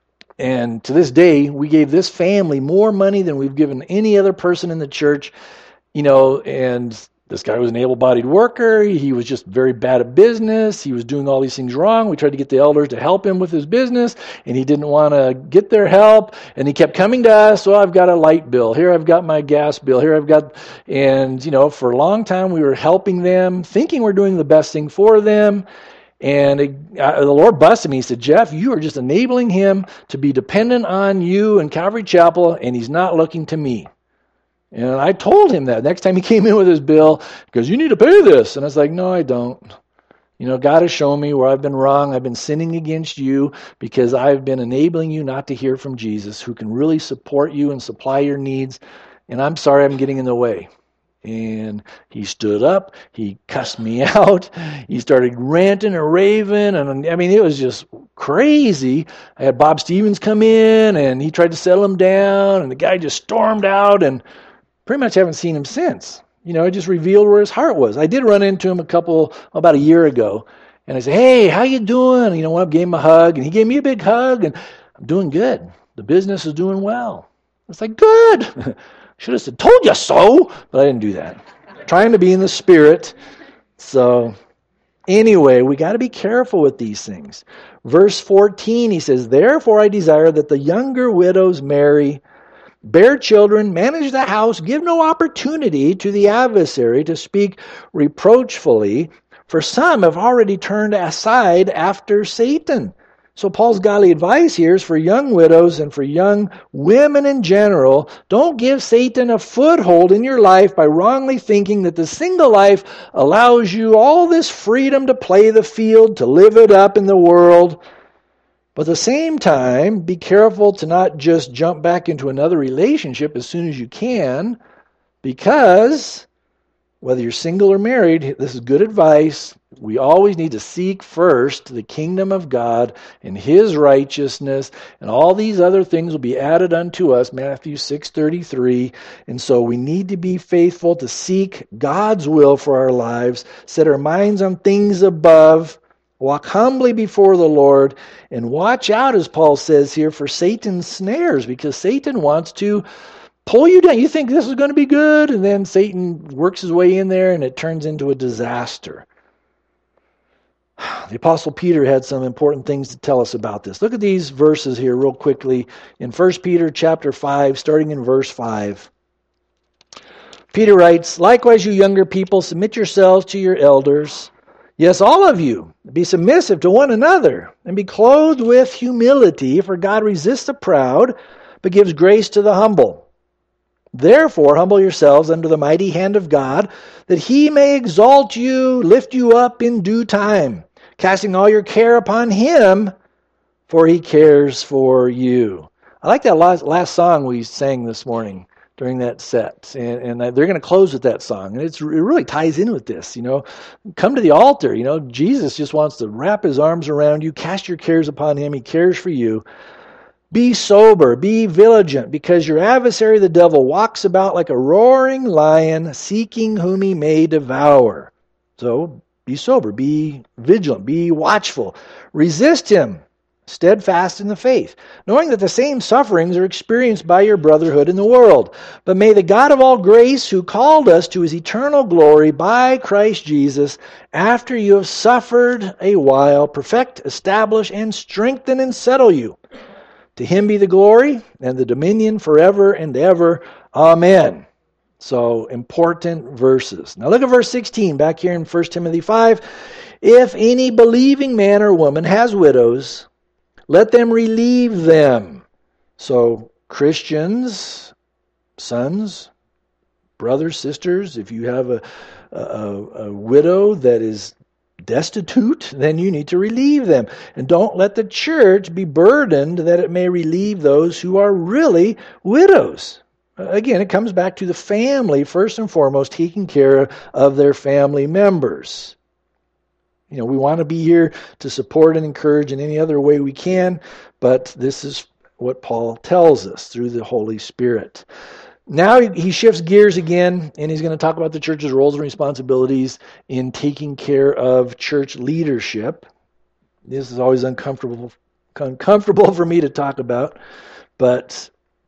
and to this day, we gave this family more money than we've given any other person in the church, and this guy was an able-bodied worker. He was just very bad at business. He was doing all these things wrong. We tried to get the elders to help him with his business, and he didn't want to get their help. And he kept coming to us. So I've got a light bill. Here I've got my gas bill. Here I've got, and for a long time we were helping them, thinking we're doing the best thing for them. And the Lord busted me. He said, Jeff, you are just enabling him to be dependent on you and Calvary Chapel, and he's not looking to me. And I told him that. Next time he came in with his bill, he goes, you need to pay this. And I was like, no, I don't. God has shown me where I've been wrong. I've been sinning against you because I've been enabling you not to hear from Jesus, who can really support you and supply your needs. And I'm sorry I'm getting in the way. And he stood up. He cussed me out. He started ranting and raving. And it was just crazy. I had Bob Stevens come in, and he tried to settle him down. And the guy just stormed out, and pretty much haven't seen him since. It just revealed where his heart was. I did run into him about a year ago. And I said, hey, how you doing? And, went up, gave him a hug. And he gave me a big hug. And I'm doing good. The business is doing well. It's like, good. Should have said, told you so, but I didn't do that. Trying to be in the Spirit. So anyway, we got to be careful with these things. Verse 14, he says, therefore I desire that the younger widows marry, bear children, manage the house, give no opportunity to the adversary to speak reproachfully, for some have already turned aside after Satan. So Paul's godly advice here is for young widows and for young women in general, don't give Satan a foothold in your life by wrongly thinking that the single life allows you all this freedom to play the field, to live it up in the world. But at the same time, be careful to not just jump back into another relationship as soon as you can, because whether you're single or married, this is good advice. We always need to seek first the kingdom of God and His righteousness, and all these other things will be added unto us, Matthew 6:33. And so we need to be faithful to seek God's will for our lives, set our minds on things above, walk humbly before the Lord, and watch out, as Paul says here, for Satan's snares, because Satan wants to pull you down. You think this is going to be good, and then Satan works his way in there, and it turns into a disaster. The Apostle Peter had some important things to tell us about this. Look at these verses here real quickly in 1 Peter chapter 5, starting in verse 5. Peter writes, likewise, you younger people, submit yourselves to your elders. Yes, all of you, be submissive to one another, and be clothed with humility, for God resists the proud, but gives grace to the humble. Therefore, humble yourselves under the mighty hand of God, that He may exalt you, lift you up in due time, casting all your care upon Him, for He cares for you. I like that last song we sang this morning during that set, and they're going to close with that song, and it really ties in with this. Come to the altar. Jesus just wants to wrap His arms around you, cast your cares upon Him. He cares for you. Be sober, be vigilant, because your adversary, the devil, walks about like a roaring lion, seeking whom he may devour. So be sober, be vigilant, be watchful. Resist him, steadfast in the faith, knowing that the same sufferings are experienced by your brotherhood in the world. But may the God of all grace, who called us to His eternal glory by Christ Jesus, after you have suffered a while, perfect, establish, and strengthen and settle you. To Him be the glory and the dominion forever and ever. Amen. So, important verses. Now look at verse 16 back here in 1 Timothy 5. If any believing man or woman has widows, let them relieve them. So, Christians, sons, brothers, sisters, if you have a widow that is destitute, then you need to relieve them. And don't let the church be burdened that it may relieve those who are really widows. Again, it comes back to the family, first and foremost, taking care of their family members. We want to be here to support and encourage in any other way we can, but this is what Paul tells us through the Holy Spirit. Now he shifts gears again, and he's going to talk about the church's roles and responsibilities in taking care of church leadership. This is always uncomfortable for me to talk about, but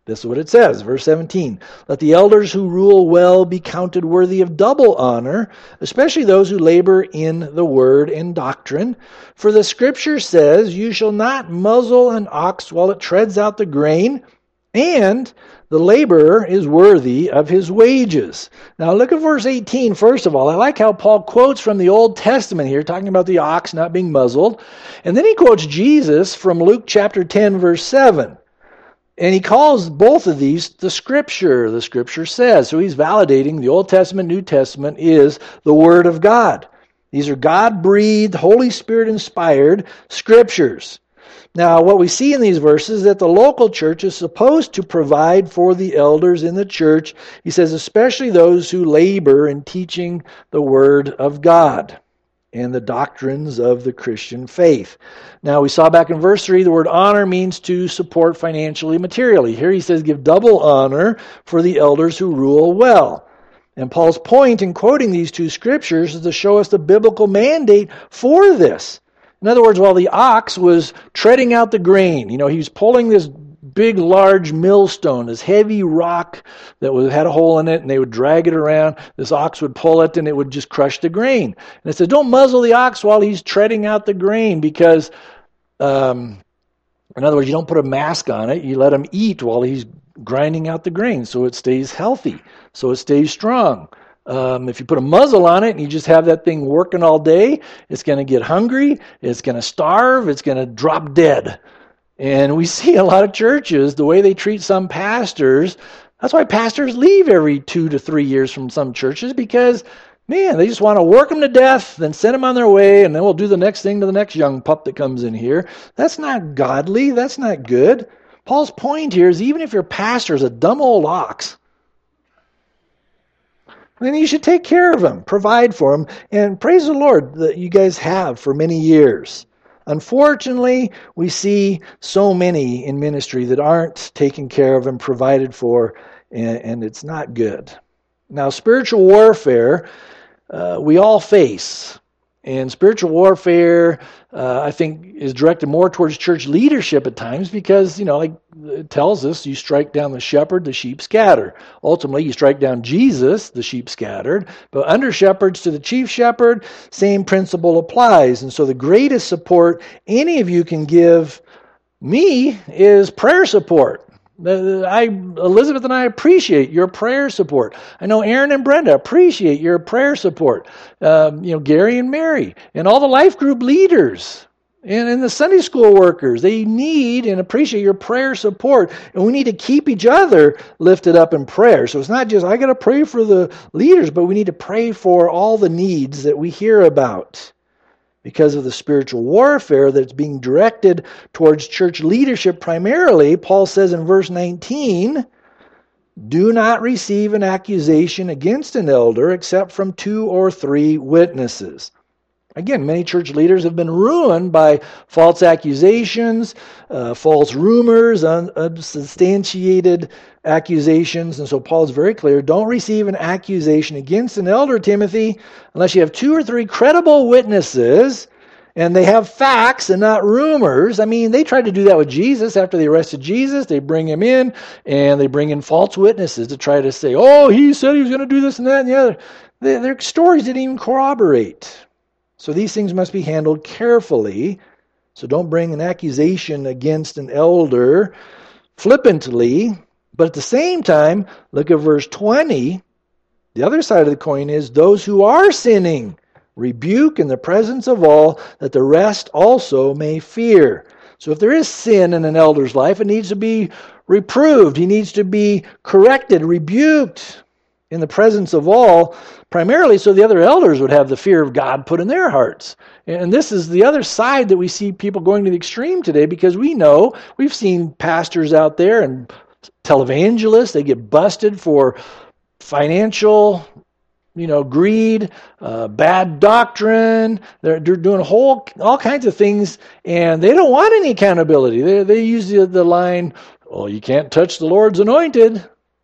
This is what it says, verse 17. Let the elders who rule well be counted worthy of double honor, especially those who labor in the word and doctrine. For the scripture says, you shall not muzzle an ox while it treads out the grain, and the laborer is worthy of his wages. Now look at verse 18 first of all. I like how Paul quotes from the Old Testament here, talking about the ox not being muzzled. And then he quotes Jesus from Luke chapter 10, verse 7. And he calls both of these the Scripture. The Scripture says. So he's validating the Old Testament, New Testament is the Word of God. These are God-breathed, Holy Spirit-inspired Scriptures. Now, what we see in these verses is that the local church is supposed to provide for the elders in the church. He says, especially those who labor in teaching the Word of God and the doctrines of the Christian faith. Now, we saw back in verse 3, the word honor means to support financially, materially. Here he says, give double honor for the elders who rule well. And Paul's point in quoting these two scriptures is to show us the biblical mandate for this. In other words, while the ox was treading out the grain, he was pulling this big, large millstone, this heavy rock that had a hole in it, and they would drag it around. This ox would pull it, and it would just crush the grain. And it says, don't muzzle the ox while he's treading out the grain, because, in other words, you don't put a mask on it. You let him eat while he's grinding out the grain, so it stays healthy, so it stays strong. If you put a muzzle on it and you just have that thing working all day, it's going to get hungry, it's going to starve, it's going to drop dead. And we see a lot of churches, the way they treat some pastors. That's why pastors leave every 2 to 3 years from some churches, because, man, they just want to work them to death, then send them on their way, and then we'll do the next thing to the next young pup that comes in here. That's not godly. That's not good. Paul's point here is even if your pastor is a dumb old ox, then you should take care of him, provide for him, and praise the Lord that you guys have for many years. Unfortunately, we see so many in ministry that aren't taken care of and provided for, and it's not good. Now, spiritual warfare, we all face. And spiritual warfare, I think, is directed more towards church leadership at times because, like it tells us, you strike down the shepherd, the sheep scatter. Ultimately, you strike down Jesus, the sheep scattered. But under shepherds to the chief shepherd, same principle applies. And so the greatest support any of you can give me is prayer support. Elizabeth and I appreciate your prayer support. I know Aaron and Brenda appreciate your prayer support. Gary and Mary and all the life group leaders and the Sunday school workers, they need and appreciate your prayer support. And we need to keep each other lifted up in prayer. So it's not just, I got to pray for the leaders, but we need to pray for all the needs that we hear about. Because of the spiritual warfare that's being directed towards church leadership primarily, Paul says in verse 19, do not receive an accusation against an elder except from 2 or 3 witnesses. Again, many church leaders have been ruined by false accusations, false rumors, unsubstantiated accusations. And so Paul is very clear, don't receive an accusation against an elder, Timothy, unless you have 2 or 3 credible witnesses, and they have facts and not rumors. I mean, they tried to do that with Jesus. After they arrested Jesus, they bring him in, and they bring in false witnesses to try to say, oh, he said he was going to do this and that and the other. Their stories didn't even corroborate. So these things must be handled carefully. So don't bring an accusation against an elder flippantly. But at the same time, look at verse 20. The other side of the coin is those who are sinning, rebuke in the presence of all, that the rest also may fear. So if there is sin in an elder's life, it needs to be reproved. He needs to be corrected, rebuked in the presence of all, primarily so the other elders would have the fear of God put in their hearts. And this is the other side that we see people going to the extreme today, because we've seen pastors out there and televangelists, they get busted for financial greed, bad doctrine. They're doing all kinds of things, and they don't want any accountability. They use the line, well, you can't touch the Lord's anointed.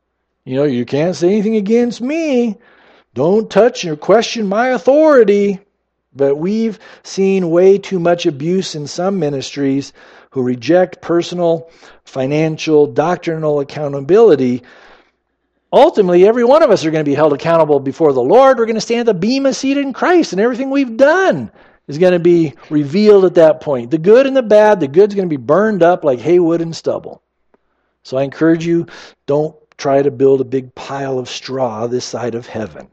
You can't say anything against me. Don't touch or question my authority. But we've seen way too much abuse in some ministries who reject personal, financial, doctrinal accountability, ultimately every one of us are going to be held accountable before the Lord. We're going to stand at the bema seat in Christ, and everything we've done is going to be revealed at that point. The good and the bad, the good's going to be burned up like hay, wood, and stubble. So I encourage you, don't try to build a big pile of straw this side of heaven.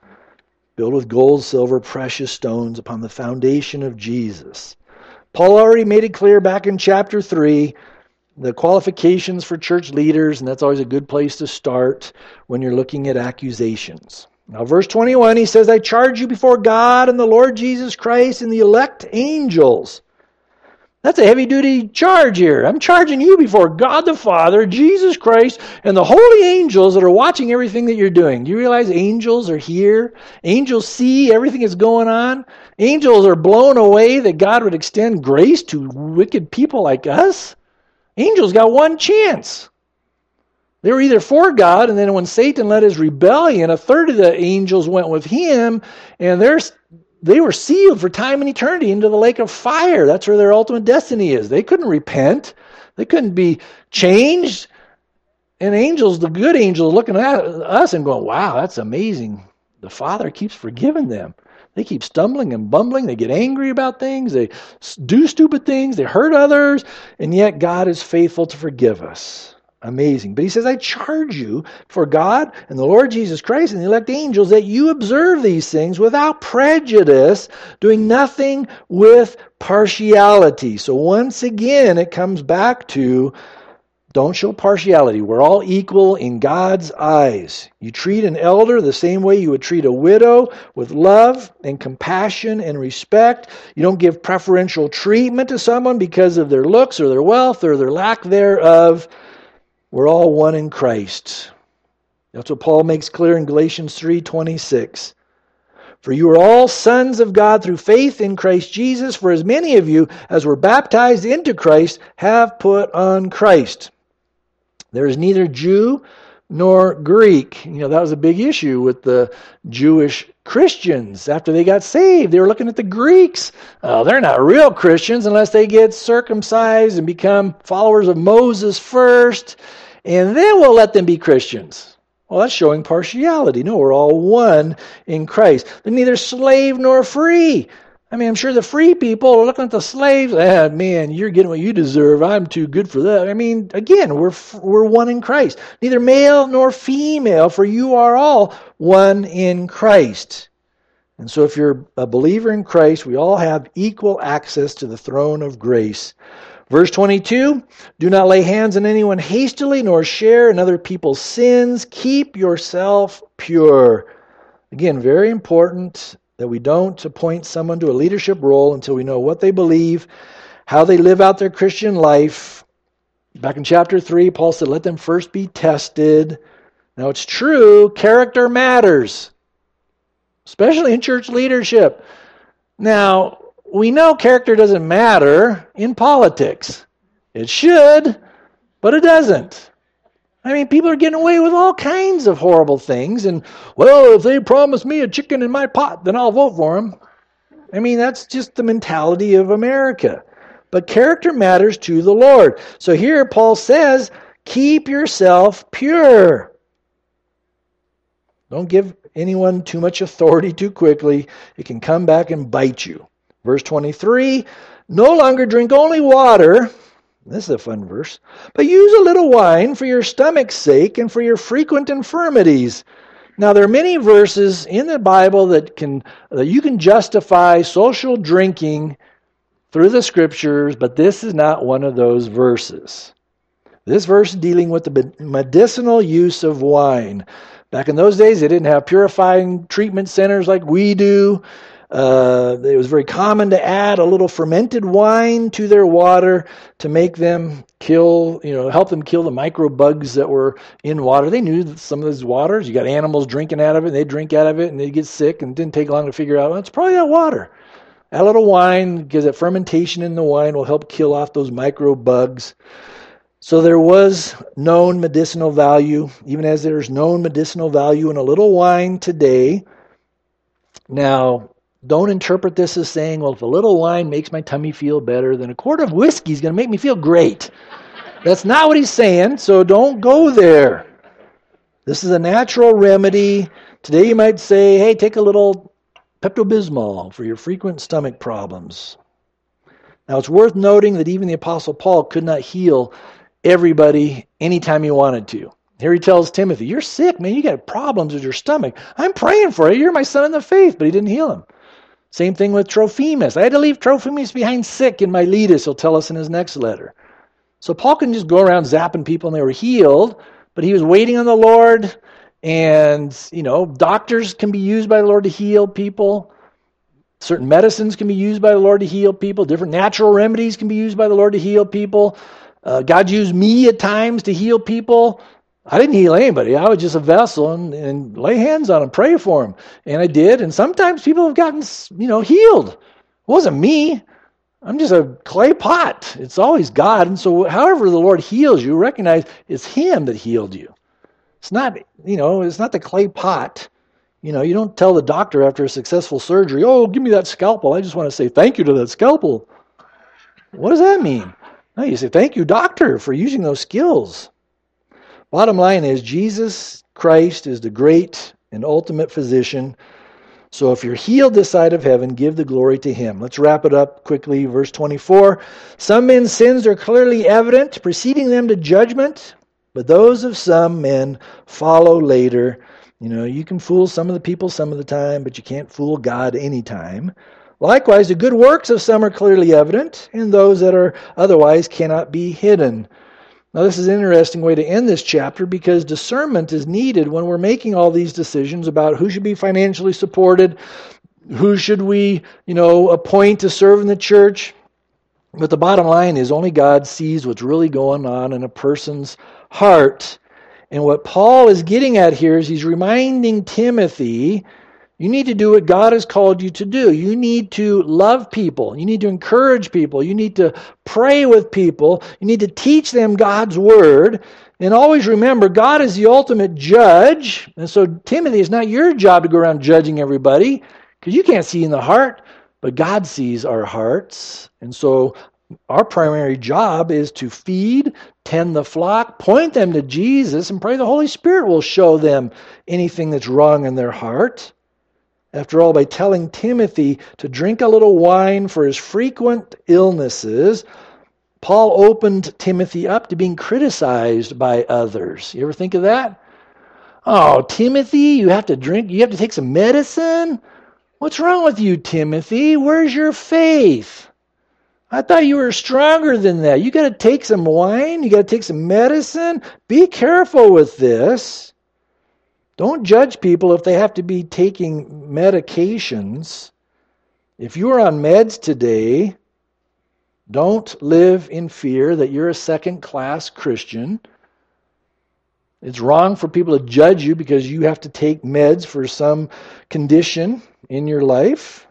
Build with gold, silver, precious stones upon the foundation of Jesus. Paul already made it clear back in chapter 3, the qualifications for church leaders, and that's always a good place to start when you're looking at accusations. Now, verse 21, he says, I charge you before God and the Lord Jesus Christ and the elect angels. That's a heavy-duty charge here. I'm charging you before God the Father, Jesus Christ, and the holy angels that are watching everything that you're doing. Do you realize angels are here? Angels see everything that's going on. Angels are blown away that God would extend grace to wicked people like us. Angels got one chance. They were either for God, and then when Satan led his rebellion, a third of the angels went with him, and they were sealed for time and eternity into the lake of fire. That's where their ultimate destiny is. They couldn't repent. They couldn't be changed. And angels, the good angels, looking at us and going, wow, that's amazing. The Father keeps forgiving them. They keep stumbling and bumbling. They get angry about things. They do stupid things. They hurt others. And yet God is faithful to forgive us. Amazing. But he says, I charge you for God and the Lord Jesus Christ and the elect angels that you observe these things without prejudice, doing nothing with partiality. So once again, it comes back to don't show partiality. We're all equal in God's eyes. You treat an elder the same way you would treat a widow, with love and compassion and respect. You don't give preferential treatment to someone because of their looks or their wealth or their lack thereof. We're all one in Christ. That's what Paul makes clear in Galatians 3:26. For you are all sons of God through faith in Christ Jesus. For as many of you as were baptized into Christ have put on Christ. There is neither Jew nor Greek. That was a big issue with the Jewish Christians. After they got saved, they were looking at the Greeks. Oh, they're not real Christians unless they get circumcised and become followers of Moses first, and then we'll let them be Christians. Well, that's showing partiality. No, we're all one in Christ. They're neither slave nor free. I'm sure the free people are looking at the slaves. Man, you're getting what you deserve. I'm too good for that. Again, we're one in Christ. Neither male nor female, for you are all one in Christ. And so if you're a believer in Christ, we all have equal access to the throne of grace. Verse 22, do not lay hands on anyone hastily, nor share in other people's sins. Keep yourself pure. Again, very important that we don't appoint someone to a leadership role until we know what they believe, how they live out their Christian life. Back in chapter 3, Paul said, let them first be tested. Now it's true, character matters, especially in church leadership. Now, we know character doesn't matter in politics. It should, but it doesn't. People are getting away with all kinds of horrible things. And, well, if they promise me a chicken in my pot, then I'll vote for them. That's just the mentality of America. But character matters to the Lord. So here Paul says, keep yourself pure. Don't give anyone too much authority too quickly. It can come back and bite you. Verse 23, no longer drink only water. This is a fun verse. But use a little wine for your stomach's sake and for your frequent infirmities. Now, there are many verses in the Bible that you can justify social drinking through the Scriptures, but this is not one of those verses. This verse is dealing with the medicinal use of wine. Back in those days, they didn't have purifying treatment centers like we do. It was very common to add a little fermented wine to their water to make them help them kill the microbugs that were in water. They knew that some of those waters, you got animals drinking out of it, and they drink out of it, and they get sick, and it didn't take long to figure out, well, it's probably that water. Add a little wine, because that fermentation in the wine will help kill off those microbugs. So there was known medicinal value, even as there's known medicinal value in a little wine today. Now, Don't interpret this as saying, well, if a little wine makes my tummy feel better, then a quart of whiskey is going to make me feel great. That's not what he's saying, so don't go there. This is a natural remedy. Today you might say, hey, take a little Pepto-Bismol for your frequent stomach problems. Now it's worth noting that even the Apostle Paul could not heal everybody anytime he wanted to. Here he tells Timothy, you're sick, man. You got problems with your stomach. I'm praying for you. You're my son in the faith. But he didn't heal him. Same thing with Trophimus. I had to leave Trophimus behind sick in Miletus, he'll tell us in his next letter. So Paul couldn't just go around zapping people and they were healed, but he was waiting on the Lord. And, doctors can be used by the Lord to heal people. Certain medicines can be used by the Lord to heal people. Different natural remedies can be used by the Lord to heal people. God used me at times to heal people. I didn't heal anybody. I was just a vessel and lay hands on them, pray for them. And I did. And sometimes people have gotten, healed. It wasn't me. I'm just a clay pot. It's always God. And so however the Lord heals you, recognize it's Him that healed you. It's not, it's not the clay pot. You don't tell the doctor after a successful surgery, oh, give me that scalpel. I just want to say thank you to that scalpel. What does that mean? No, you say, thank you, doctor, for using those skills. Bottom line is, Jesus Christ is the great and ultimate physician. So if you're healed this side of heaven, give the glory to Him. Let's wrap it up quickly. Verse 24. Some men's sins are clearly evident, preceding them to judgment, but those of some men follow later. You can fool some of the people some of the time, but you can't fool God anytime. Likewise, the good works of some are clearly evident, and those that are otherwise cannot be hidden. Now, this is an interesting way to end this chapter because discernment is needed when we're making all these decisions about who should be financially supported, who should we, appoint to serve in the church. But the bottom line is only God sees what's really going on in a person's heart. And what Paul is getting at here is he's reminding Timothy, you need to do what God has called you to do. You need to love people. You need to encourage people. You need to pray with people. You need to teach them God's word. And always remember, God is the ultimate judge. And so, Timothy, it's not your job to go around judging everybody because you can't see in the heart, but God sees our hearts. And so, our primary job is to feed, tend the flock, point them to Jesus, and pray the Holy Spirit will show them anything that's wrong in their heart. After all, by telling Timothy to drink a little wine for his frequent illnesses, Paul opened Timothy up to being criticized by others. You ever think of that? Oh, Timothy, you have to take some medicine? What's wrong with you, Timothy? Where's your faith? I thought you were stronger than that. You got to take some wine. You got to take some medicine. Be careful with this. Don't judge people if they have to be taking medications. If you are on meds today, don't live in fear that you're a second-class Christian. It's wrong for people to judge you because you have to take meds for some condition in your life.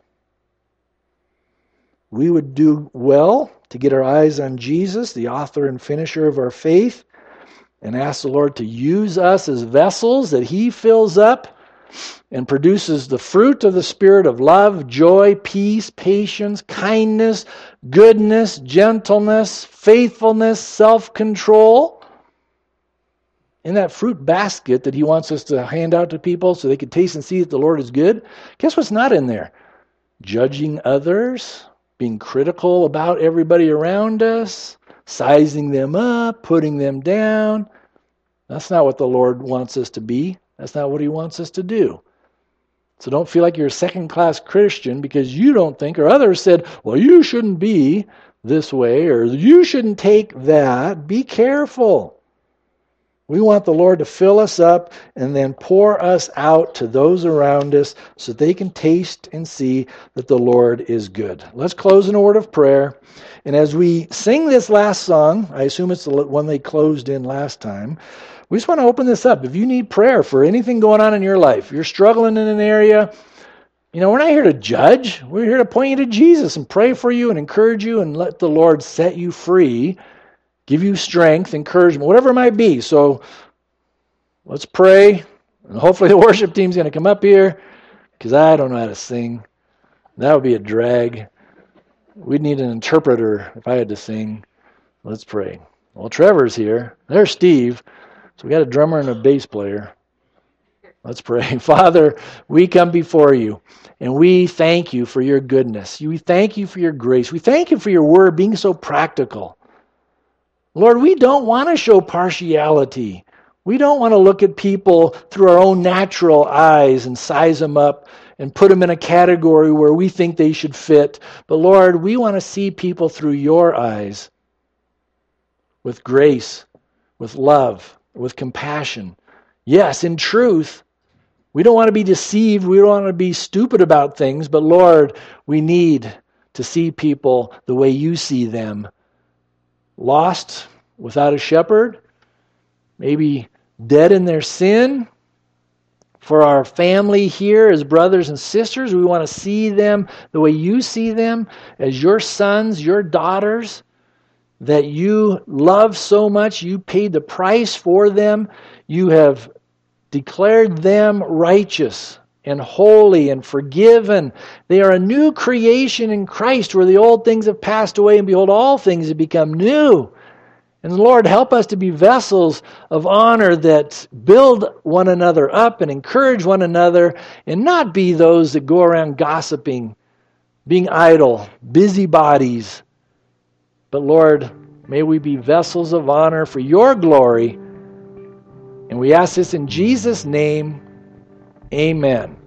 We would do well to get our eyes on Jesus, the author and finisher of our faith, and ask the Lord to use us as vessels that He fills up and produces the fruit of the Spirit of love, joy, peace, patience, kindness, goodness, gentleness, faithfulness, self-control. In that fruit basket that He wants us to hand out to people so they can taste and see that the Lord is good, guess what's not in there? Judging others, being critical about everybody around us, sizing them up, putting them down. That's not what the Lord wants us to be. That's not what He wants us to do. So don't feel like you're a second-class Christian because you don't think, or others said, well, you shouldn't be this way, or you shouldn't take that. Be careful. We want the Lord to fill us up and then pour us out to those around us so they can taste and see that the Lord is good. Let's close in a word of prayer. And as we sing this last song, I assume it's the one they closed in last time, we just want to open this up. If you need prayer for anything going on in your life, you're struggling in an area, we're not here to judge. We're here to point you to Jesus and pray for you and encourage you and let the Lord set you free, give you strength, encouragement, whatever it might be. So let's pray. And hopefully the worship team's going to come up here because I don't know how to sing. That would be a drag. We'd need an interpreter if I had to sing. Let's pray. Well, Trevor's here. There's Steve. So we got a drummer and a bass player. Let's pray. Father, we come before you, and we thank you for your goodness. We thank you for your grace. We thank you for your word being so practical. Lord, we don't want to show partiality. We don't want to look at people through our own natural eyes and size them up and put them in a category where we think they should fit. But Lord, we want to see people through your eyes with grace, with love, with compassion. Yes, in truth. We don't want to be deceived. We don't want to be stupid about things. But Lord, we need to see people the way you see them. Lost, without a shepherd, maybe dead in their sin. For our family here as brothers and sisters, we want to see them the way you see them, as your sons, your daughters, that you love so much. You paid the price for them. You have declared them righteous and holy and forgiven. They are a new creation in Christ, where the old things have passed away, and behold, all things have become new. And Lord, help us to be vessels of honor that build one another up and encourage one another, and not be those that go around gossiping, being idle, busybodies. But Lord, may we be vessels of honor for your glory. And we ask this in Jesus' name. Amen.